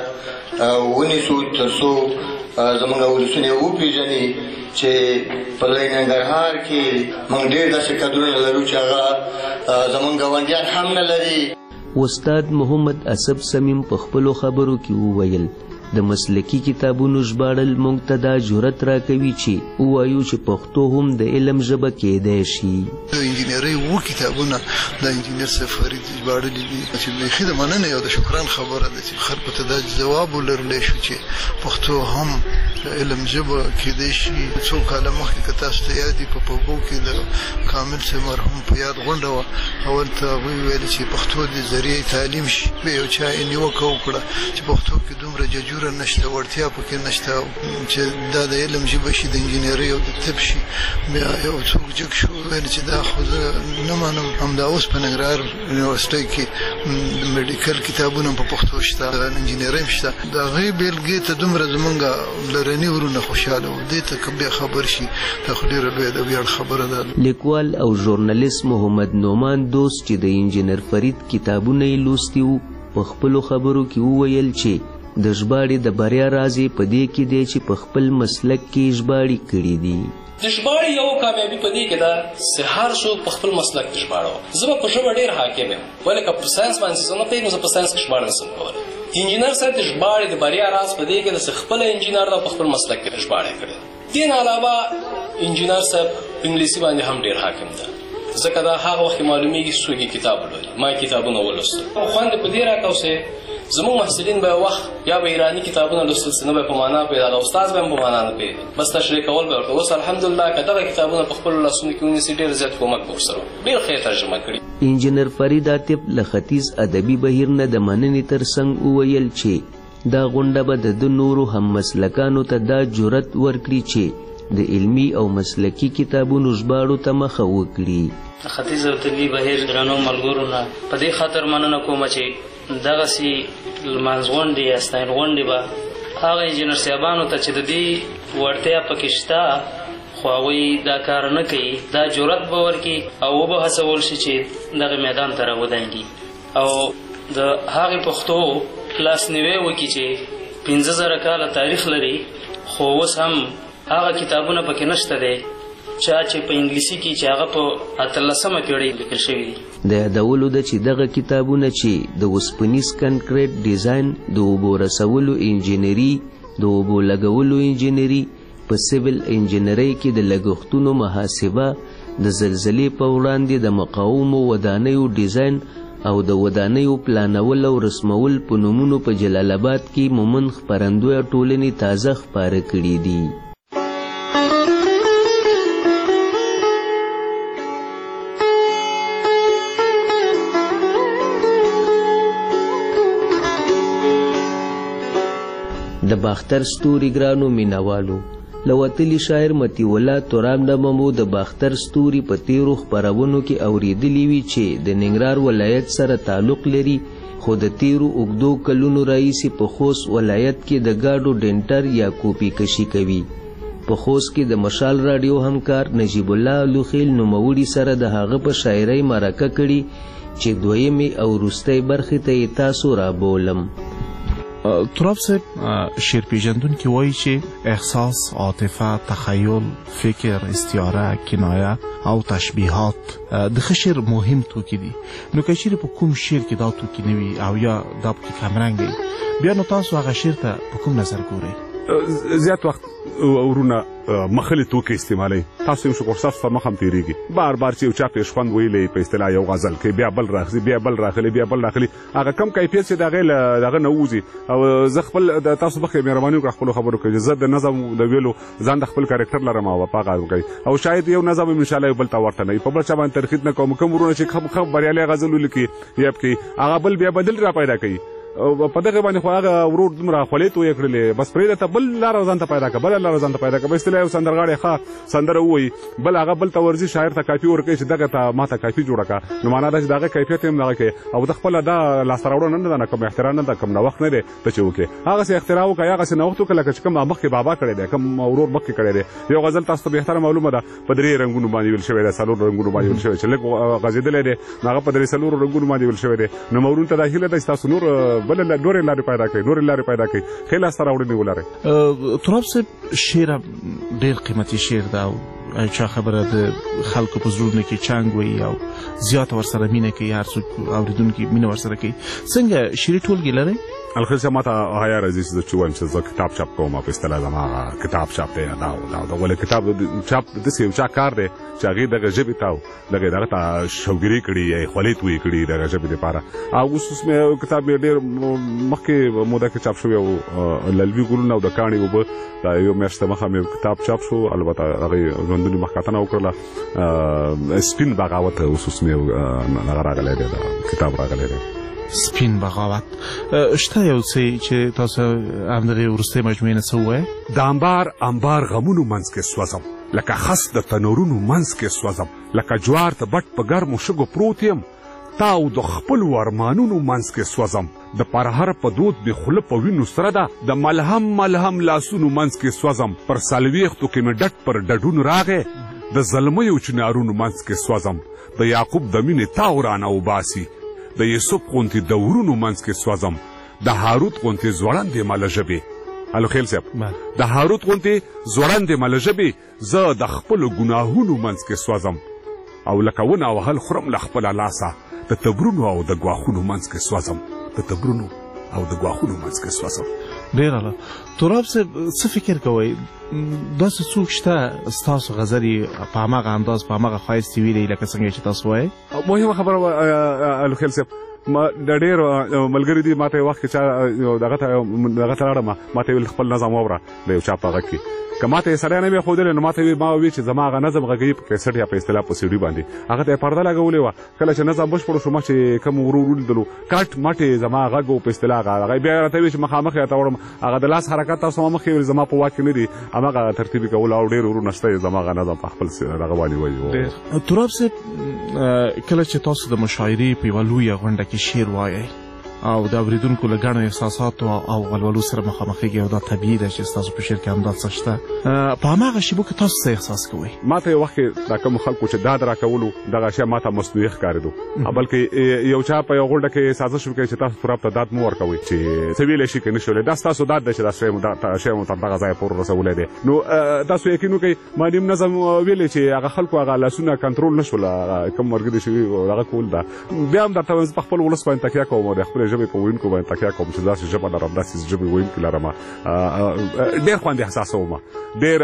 Speaker 15: ونیسو تر څو زموږ ولسونه وپېژني چې په لوی ننګرهار کې موږ ډېر داسې کدرونه لرو چې هغه زموږ ګاونډیان هم نه لري.
Speaker 12: استاد محمد اسب سمیم په خپلو خبرو کې وویل د مسلکی کتابونو ژباړل موږ ته دا جرأت راکوي چې ووایو چې پښتو هم د علم ژبه کېدای شي.
Speaker 4: د انجینرۍ اووه کتابونه د انجینر صاحب فرید ژباړلي دي چې بیخي د مننې او د شکران خبره ده چې خلکو ته دا ځواب ولرلی شو چې پښتو هم د علم ژبه کېدای شي. څو کاله مخکې که تاسو ته یاد دي په پوبو کې د کامل صاحب مرحوم په یاد غونډه وه، اول ته هغوی ویل چې پښتو د ذریعه تعلیم شي. بیا یو چا یې نیوکه وکړه چې پښتو کې دومره ججوره نشته، وړتیا پکې نشته چې دا د علم ژبه شي، د انجینرۍ او د طب شي. بیا یو څوک جګ شو ویل چې دا خو زه نه منم. همدا اوس په ننګرهار یونیورسټۍ کې د میډیکل کتابونه په پښتو شته، د انجینرۍ هم شته. د هغې بېلګې ته دومره زمونږ لرني ورونه خوشحاله وو. دې ته که بیا خبر شي دا خو ډېره لویه د ویاړ خبره ده.
Speaker 12: لیکوال او ژورنالیست محمد نعمان دوست چې د انجینر فرید کتابونه یې لوستي وو په خپلو خبرو کې وویل چې د ژباړې د بریا راز یې په دې کې دی چې په خپل مسلک کې ژباړې کړي دي.
Speaker 6: د ژباړې یو کامیابي په دې کې ده چې هر څوک په خپل مسلک کې ژباړه. زه به په ژبه ډېر حاکم یم، ولې که په ساینس باندې څه نه پوهېږم، زه په ساینس کې ژباړه نشم کولی. انجینر صاحب د ژباړې د بریا راز په دې کې ده چې خپل انجینر ده په خپل مسلک کې ژباړه کړې. دې نه علاوه انجینر صاحب په انګلیسي باندې هم ډېر حاکم ده، ځکه دا هغه وخت معلومیږي چې څوک کتاب ولولي. ما کتابونه ولوستل، خوند په دې راکاو چې زموږ محصلین به وخت یا به ایرانی کتابونه لوستل چې نه به په معنا پوهېدل، استاد به هم په معنا نه پوهېدل، بس تشریح کول به ورته. اوس الحمدلله که دغه کتابونه په خپلو لاسونو کې ونیسي ډېر زیات کومک به ورسره ډېر ښه ترجمه کړي.
Speaker 12: انجینر فرید عاطف له ختیځ ادبي بهیر نه د مننې تر څنګ وویل چې دا غونډه به د ده نورو هم مسلکانو ته دا جرأت ورکړي چې د علمي او مسلکي کتابونو ژباړو ته مخه وکړي.
Speaker 17: ختیځ ادبي بهیر درنو ملګرو نه په دې خاطر مننه کوم چې دغسې لمانځ غونډې یا ستاین غونډې به هغه انجینر صاحبانو ته چې د دې وړتیا پکې شته خو هغوی دا کار نه کوي، دا جرأت به ورکړي او وبه هڅول شي چې دغه میدان ته راودانګي او د هغې پښتو لاسنیوی وکړي چې پنځه زره کاله تاریخ لري خو اوس هم هغه کتابونه پکې نشته دی چا چې په انګلیسي کې چې هغه په اتلسمه پېړۍ لیکل شوي دي.
Speaker 12: د یادولو ده چې دغه کتابونه چې د اوسپنیز کنکریټ ډیزاین، د اوبو رسولو انجینري، د اوبو لګولو انجینري، په سیویل انجینرۍ کې د لګښتونو محاسبه، د زلزلې په وړاندې د مقاومو ودانیو ډیزاین او د ودانیو پلانول او رسمول په نومونو په جلال آباد کې مومند خپرندویه ټولنې تازه خپاره کړي دي. د باختر ستوري ګرانو مینوالو، له وتلي شاعر مطیع الله تراب نه مو د باختر ستوري په تیرو خپرونو کې اورېدلي وي چې د ننګرهار ولایت سره تعلق لري، خو د تیرو اوږدو کلونو راهیسې په خوست ولایت کې د ګاډو ډنټر یا کوپي کشي کوي. په خوست کې د مشال راډیو همکار نجیب الله لوخیل نوموړي سره د هغه په شاعرۍ مرکه کړي چې دویمې او وروستۍ برخې ته یې تاسو رابولم.
Speaker 18: تراب صاحب شعر پیژندونکي وایي چې احساس، عاطفه، تخیل، فکر، استعاره، کنایه او تشبیهات د ښه شعر مهم توکي دي. نو که چیرې په کوم شعر کې دا توکي نه وي او یا دا پکې کمرنګ وي، بیا نو تاسو هغه شعر ته په کوم نظر ګورئ؟
Speaker 19: زیات وخت ورونه مخلي توکي استعمالوي. تاسو یو شکر صاحب پر مخ هم تیریږي بار بار چې یو چا پیشخوند ویلی په اصطلاح یو غزل کې بیا بل راغلی بیا بل راغلی بیا بل راغلی، هغه کم کیفیت چې د هغې دغه نه ووځي. او زه خپل د تاسو مخکې مهرباني وکړه خپلو خبرو کوي، زه د نظم د ویلو ځان د خپل کرکټر لرم او په هغه کوي او شاید یو نظم انشاءالله یو بل ته ورته نه وي، په بل چا باندې ترخیص نه کوم. کوم ورونه چې ښه بریالي غزل ولیکي یا پکې هغه بل بیا بدل را پیدا کوي په دغه باندې خو هغه ورور دومره خولې تویې کړلې بس پرېږده ته بل لاره ځان ته پیدا کړه بله لاره ځان ته پیدا کړه په اصطلاح یو سندرغاړی ښه سندره ووایي بل هغه بل ته ورځي شاعر ته کاپي ورکوي چې دغه ته ما ته کاپي جوړه کړه نو معنا دا چې د هغه کیفیت هم دغه کوي او د خپله دا لاسته راوړنه نه ده نه کوم اختراع نه ده کوم نوښت نه دی ته چې وکړې هغسې اختراع وکړه هغسې نوښت وکړه لکه چې کوم مخکې بابا کړی دی کوم ورور مخکې کړی دی یو غزل تاسو ته بهتره معلومه ده په درې رنګونو باندې ویل شوی دی څلور رنګونو باندې ویل شوی چې لږ غځېدلی دی نو هغه په درې څلورو رنګونو باندې ویل شوی دی نو مورونو ته دا هیله ده چې تاسو نور بله نورې لارې پیدا کړئ نورې لارې پیدا کړئ ښې لاسته راوړنې ولرئ
Speaker 18: تراب صاحب شعر ډېر قیمتي شعر ده او چا خبره د خلکو په زړونو کې چانګ وي او زیاته ورسره مینه کوي هر څوک اورېدونکي مینه ورسره کوي څنګه شعري ټولګې لرئ
Speaker 19: الخیل صاحب ما ته حیا راځي چې چې وایم چې زه کتاب چاپ کوم په اصطلاح زما کتاب چاپ دی دا دا ولې کتاب چاپ داسې یو چا کار دی چې هغې دغه ژبې ته دغه دغه ته شوګیري کړي یا یې خولې تویې کړي دغه ژبې دپاره او اوس اوس مې کتاب مې ډېر مخکې موده کې چاپ شوی او للوي ګلونه او د کاڼي اوبه دا یو میاشت مخه مې کتاب چاپ شو البته هغې ژوندونې مخکتنه وکړله سپین بغاوت اوس اوس مې هغه راغلی دی دا کتاب راغلی دی
Speaker 18: سپین بغاوت شته یو څه چې تاسو همدغې وروستۍ مجموعې نه څه ووایئ
Speaker 19: د انبار انبار غمونو منځ کې سوځم لکه خس د تنورونو منځ کې سوځم لکه جوار ته بټ په ګرمو شګو پروت یم تاو د خپلو ارمانونو منځ کې سوځم د پرهر په دود مې خوله په وینو سره ده د ملهم ملهم لاسونو منځ کې سوځم پر څلوېښتو کې مې ډټ پر ډډون راغی د زلمیو چنارونو منځ کې سوځم د یعقوب د مینې تاو رانه وباسي د یوسف غوندې د ورونو منځ کې سوځم د هاروت غوندې ځوړندې مله ژبې الو خیل صاحب د هاروت غوندې ځوړندې مله ژبې زه د خپلو ګناهونو منځ کې سوځم او لکه ونه وهل خورم له خپله لاسه د تبرونو او د ګواښونو منځ کې سوځم د تبرونو او د ګواښونو منځ کې سوځم
Speaker 18: ډېر اعلی تراب صاحب څه فکر کوئ داسې څوک شته ستاسو غزلې په هماغه انداز په هماغه ښایست ویلې لکه څنګه چې تاسو وایئ
Speaker 19: مهمه خبره الخیل صاحب ما د ډېر ملګري دي ما ته یو وخت کې چا دغه ته دغه ته لاړم ما ته ویل خپل نظم واوره د یو چا په غږ کې که ما ته یې سړی نه وي ښودلی نو ما ته ما وویل چې زما هغه نظم غږوي په کیسټ یا په اصطلاح په سي ډي باندې هغه ته یې پرده لګولې وه کله چې نظم بشپړ شو ما چې کوم ورور ولیدلو کټ مټ یې زما غږ و په اصطلاح هغه بیا یې راته ویل چې مخامخ یې راته وړم هغه د لاس حرکت تاسو ما مخکې ویل زما په واک کې نه دي هماغه ترتیبي کول او ډېر ورونه شته یې زما هغه نظم په خپل دغه باندې وایي
Speaker 18: تراب صاحب کله چې تاسو د مشاعرې په یوه لویه غونډه کې شعر وایئ او د اورېدونکو له ګڼو احساساتو او غلولو سره مخامخېږي او دا طبیعي ده چې ستاسو په شعر کې همدا څه شته په هماغه شیبو کې تاسو څه احساس کوئ
Speaker 19: ما ته یو وخت کې دا کوم خلکو چې داد راکولو دغه شی ما ته مصنوعي ښکارېدو بلکې یو چا په یو غونډه کې سازش وکړي چې تاسو تراب ته داد مه ورکوئ چې څه ویلی شي که نه شي ویلی دا ستاسو داد دی چې دا شی مو تر دغه ځایه پورې رسولی دی نو تاسو یقین وکړئ ما نیم نظم ویلی چې هغه خلکو هغه لاسونه کنټرول نه شول کوم ملګري چې هغه کول ده بیا هم درته وایم زه په خپل ولس باندې تکیه کوم او د خپلې ژبې په ویونکو باندې تکیه کوم چې داسې ژبه لرم داسې ژبې ویونکي لرم ډېر خوند احساسوم ډېر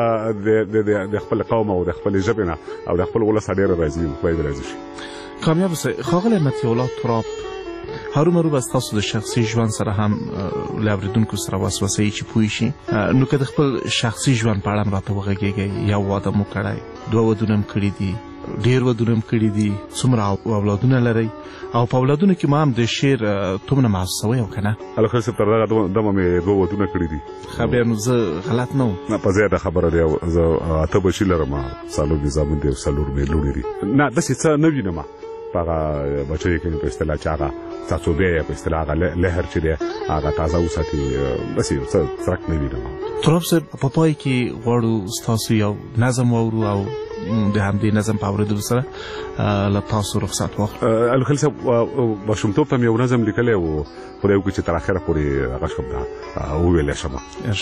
Speaker 19: د خپل قوم او د خپلې ژبې نه او د خپل ولس ډېره راځي خدای دې راضي شي
Speaker 18: کامیاب اوسئ ښاغلی مطیع الله تراب هرومرو به ستاسو د شخصي ژوند سره هم له اورېدونکو سره وسوسه یي چې پوه شي نو که د خپل شخصي ژوند په اړه هم راته وغږېږئ یو واده مو کړی دوه ودونه هم کړي دي ډېر ودونه هم کړي دي څومره اولادونه لرئ او په اولادونو کې ما هم د شعر تومنه محسوسوئ او که نه
Speaker 19: الخیل صاحب تر دغه دمه مې دوه ودونه کړي دي
Speaker 18: ښه بیا نو زه غلط نه وم
Speaker 19: نه په زیاته خبره دی زه اته بچي لرم څلور مې زامن دي او څلور مې لوڼې دي نه داسې څه نه وینم په هغه بچیو کې په اصطلاح چې هغه څاڅوبی په اصطلاح هغه لهر چې دی هغه تازه وساتي داسې یو څه څرک نه وینم
Speaker 18: تراب صاحب په پای کې غواړو ستاسو یو نظم واورو او د همدې نظم په اورېدلو سره له تاسو رخصت واخلو
Speaker 19: الخیل صاحب ماشومتوب ته مې یو نظم لیکلی و خدای وکړي چې تر اخره پورې هغه شم ده وویلی شم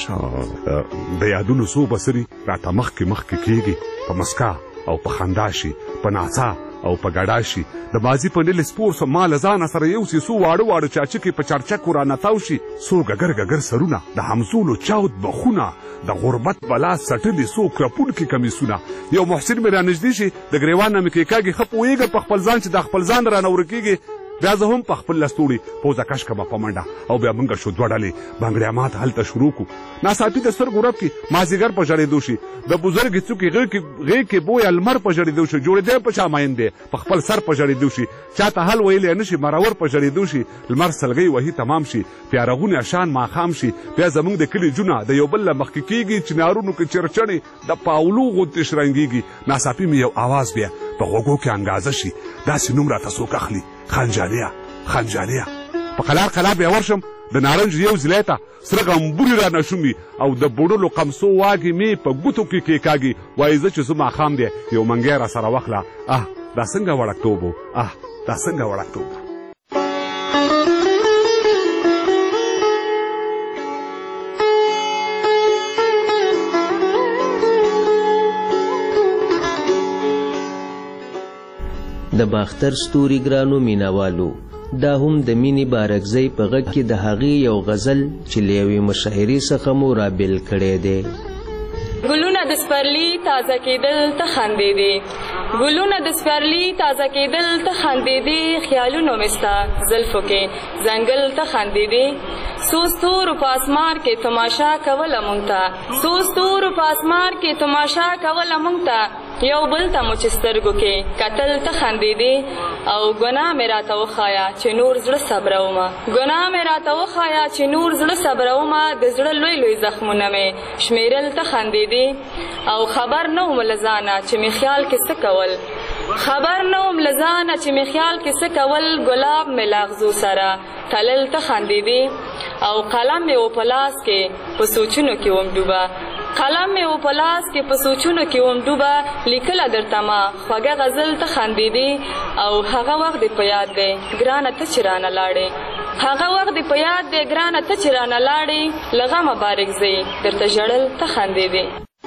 Speaker 19: د یادونو څو بڅري راته مخکې مخکې کېږي په مسکا او په خندا شي په ناڅا او په ګډا شي د ماضي په نیل سپور سو ما له ځانه سره یوسي څو واړه واړه چاچکې په چرچکو رانتاو شي څو ګګر ګګر سرونه د همزولو چاود بخونه د غربت بلا سټلې څو کرپونکي کمیسونه یو محسن مې رانږدې شي د ګریوان نه مې کېکاږي ښه پوهېږم په خپل ځان چې د خپل ځان رانه ورکېږي بیا زه هم په خپل لستوړي پوزه کش کړم په منډه او بیا موږ شو دوه ډلې بنګړیامات هلته شروع کړو ناڅاپي د سترګو رپ کې مازدیګر په ژړېدو شي د بزرګې څوکې غېږ کې بوی لمر په ژړېدو شي جوړېدی په چا مین دی په خپل سر په ژړېدو شي چاته حل ویلی نه شي مرور په ژړېدو شي لمر سلګۍ وهي تمام شي پیارغونې اشان ماښام شي بیا زموږ د کلي جونه د یو بل نه مخکې کېږي چنارونو کې چرچڼې د پاولو غوندې شرنګېږي ناڅاپي مې یو آواز بیا په غوږو کې انګازه شي داسې نوم راته څوک اخلي خنجانیه خنجانیه په قلار قلار بیا ورشم د نارنج یو ځلی ته سره غمبورې رانه شومي او د بوډلو قمصو واګې مې په ګوتو کې کېکاږي وایي زه چې زه ماښام دی یو منګی را سره واخله اه دا څنګه وړکتوب و اه دا څنګه وړکتوب و
Speaker 12: د باختر ستوري ګرانو مینوالو دا هم د مینې بارکزۍ په غږ کې د هغې یو غزل چې له یوې مشاعرې څخه مو رابیل کړی دی
Speaker 7: ګلونه د سپرلي تازه کېدل ته خندېدې ګلونه د سپرلي تازه کېدل ته خندېدې خیالونو مې ستا زلفو کې ځنګل ته خندېدې څو ستورو په اسمان کې تماشا کوله مونږ ته څو ستورو په اسمان کې تماشا کوله مونږ ته یو بل ته مو چې سترګو کې کتل ته خندېدې او ګناه مې راته وښایه چې نور زړه صبرومه ګناه مې راته وښایه چې نور زړه صبرومه د زړه لوی لوی زخمونه مې شمېرل ته خندېدې او خبر نه وم له ځانه چې مې خیال کې څه کول خبر نه وم له ځانه چې مې خیال کې څه کول ګلاب مې لاغزو سره تلل ته خندېدې او قلم مې و په لاس کې په سوچونو کې وم ډوبه قلم مې و په لاس کې په سوچونو کې وم ډوبه لیکله درته ما خوږه غزل ته خندېدې او هغه وخت دې په یاد دی ګرانه ته چې رانه لاړې هغه وخت دې په یاد دی ګرانه ته چې رانه لاړې له غمه بارکزۍ درته ژړل ته خندېدې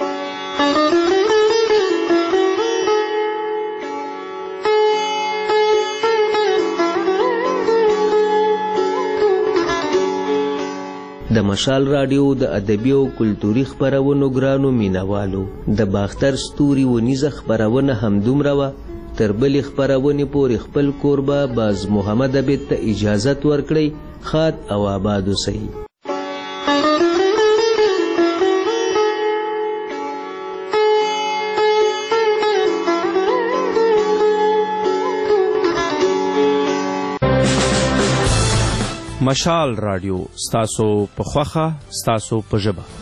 Speaker 12: د مشال راډیو د ادبي او کلتوري خپرونو ګرانو مینوالو د باختر ستوري ونیزه خپرونه همدومره وه تر بلې خپرونې پورې خپل کوربه باز محمد عبید ته اجازت ورکړئ ښاد او آباد اوسئ
Speaker 9: مشال رادیو ستاسو په خوښه ستاسو په ژبه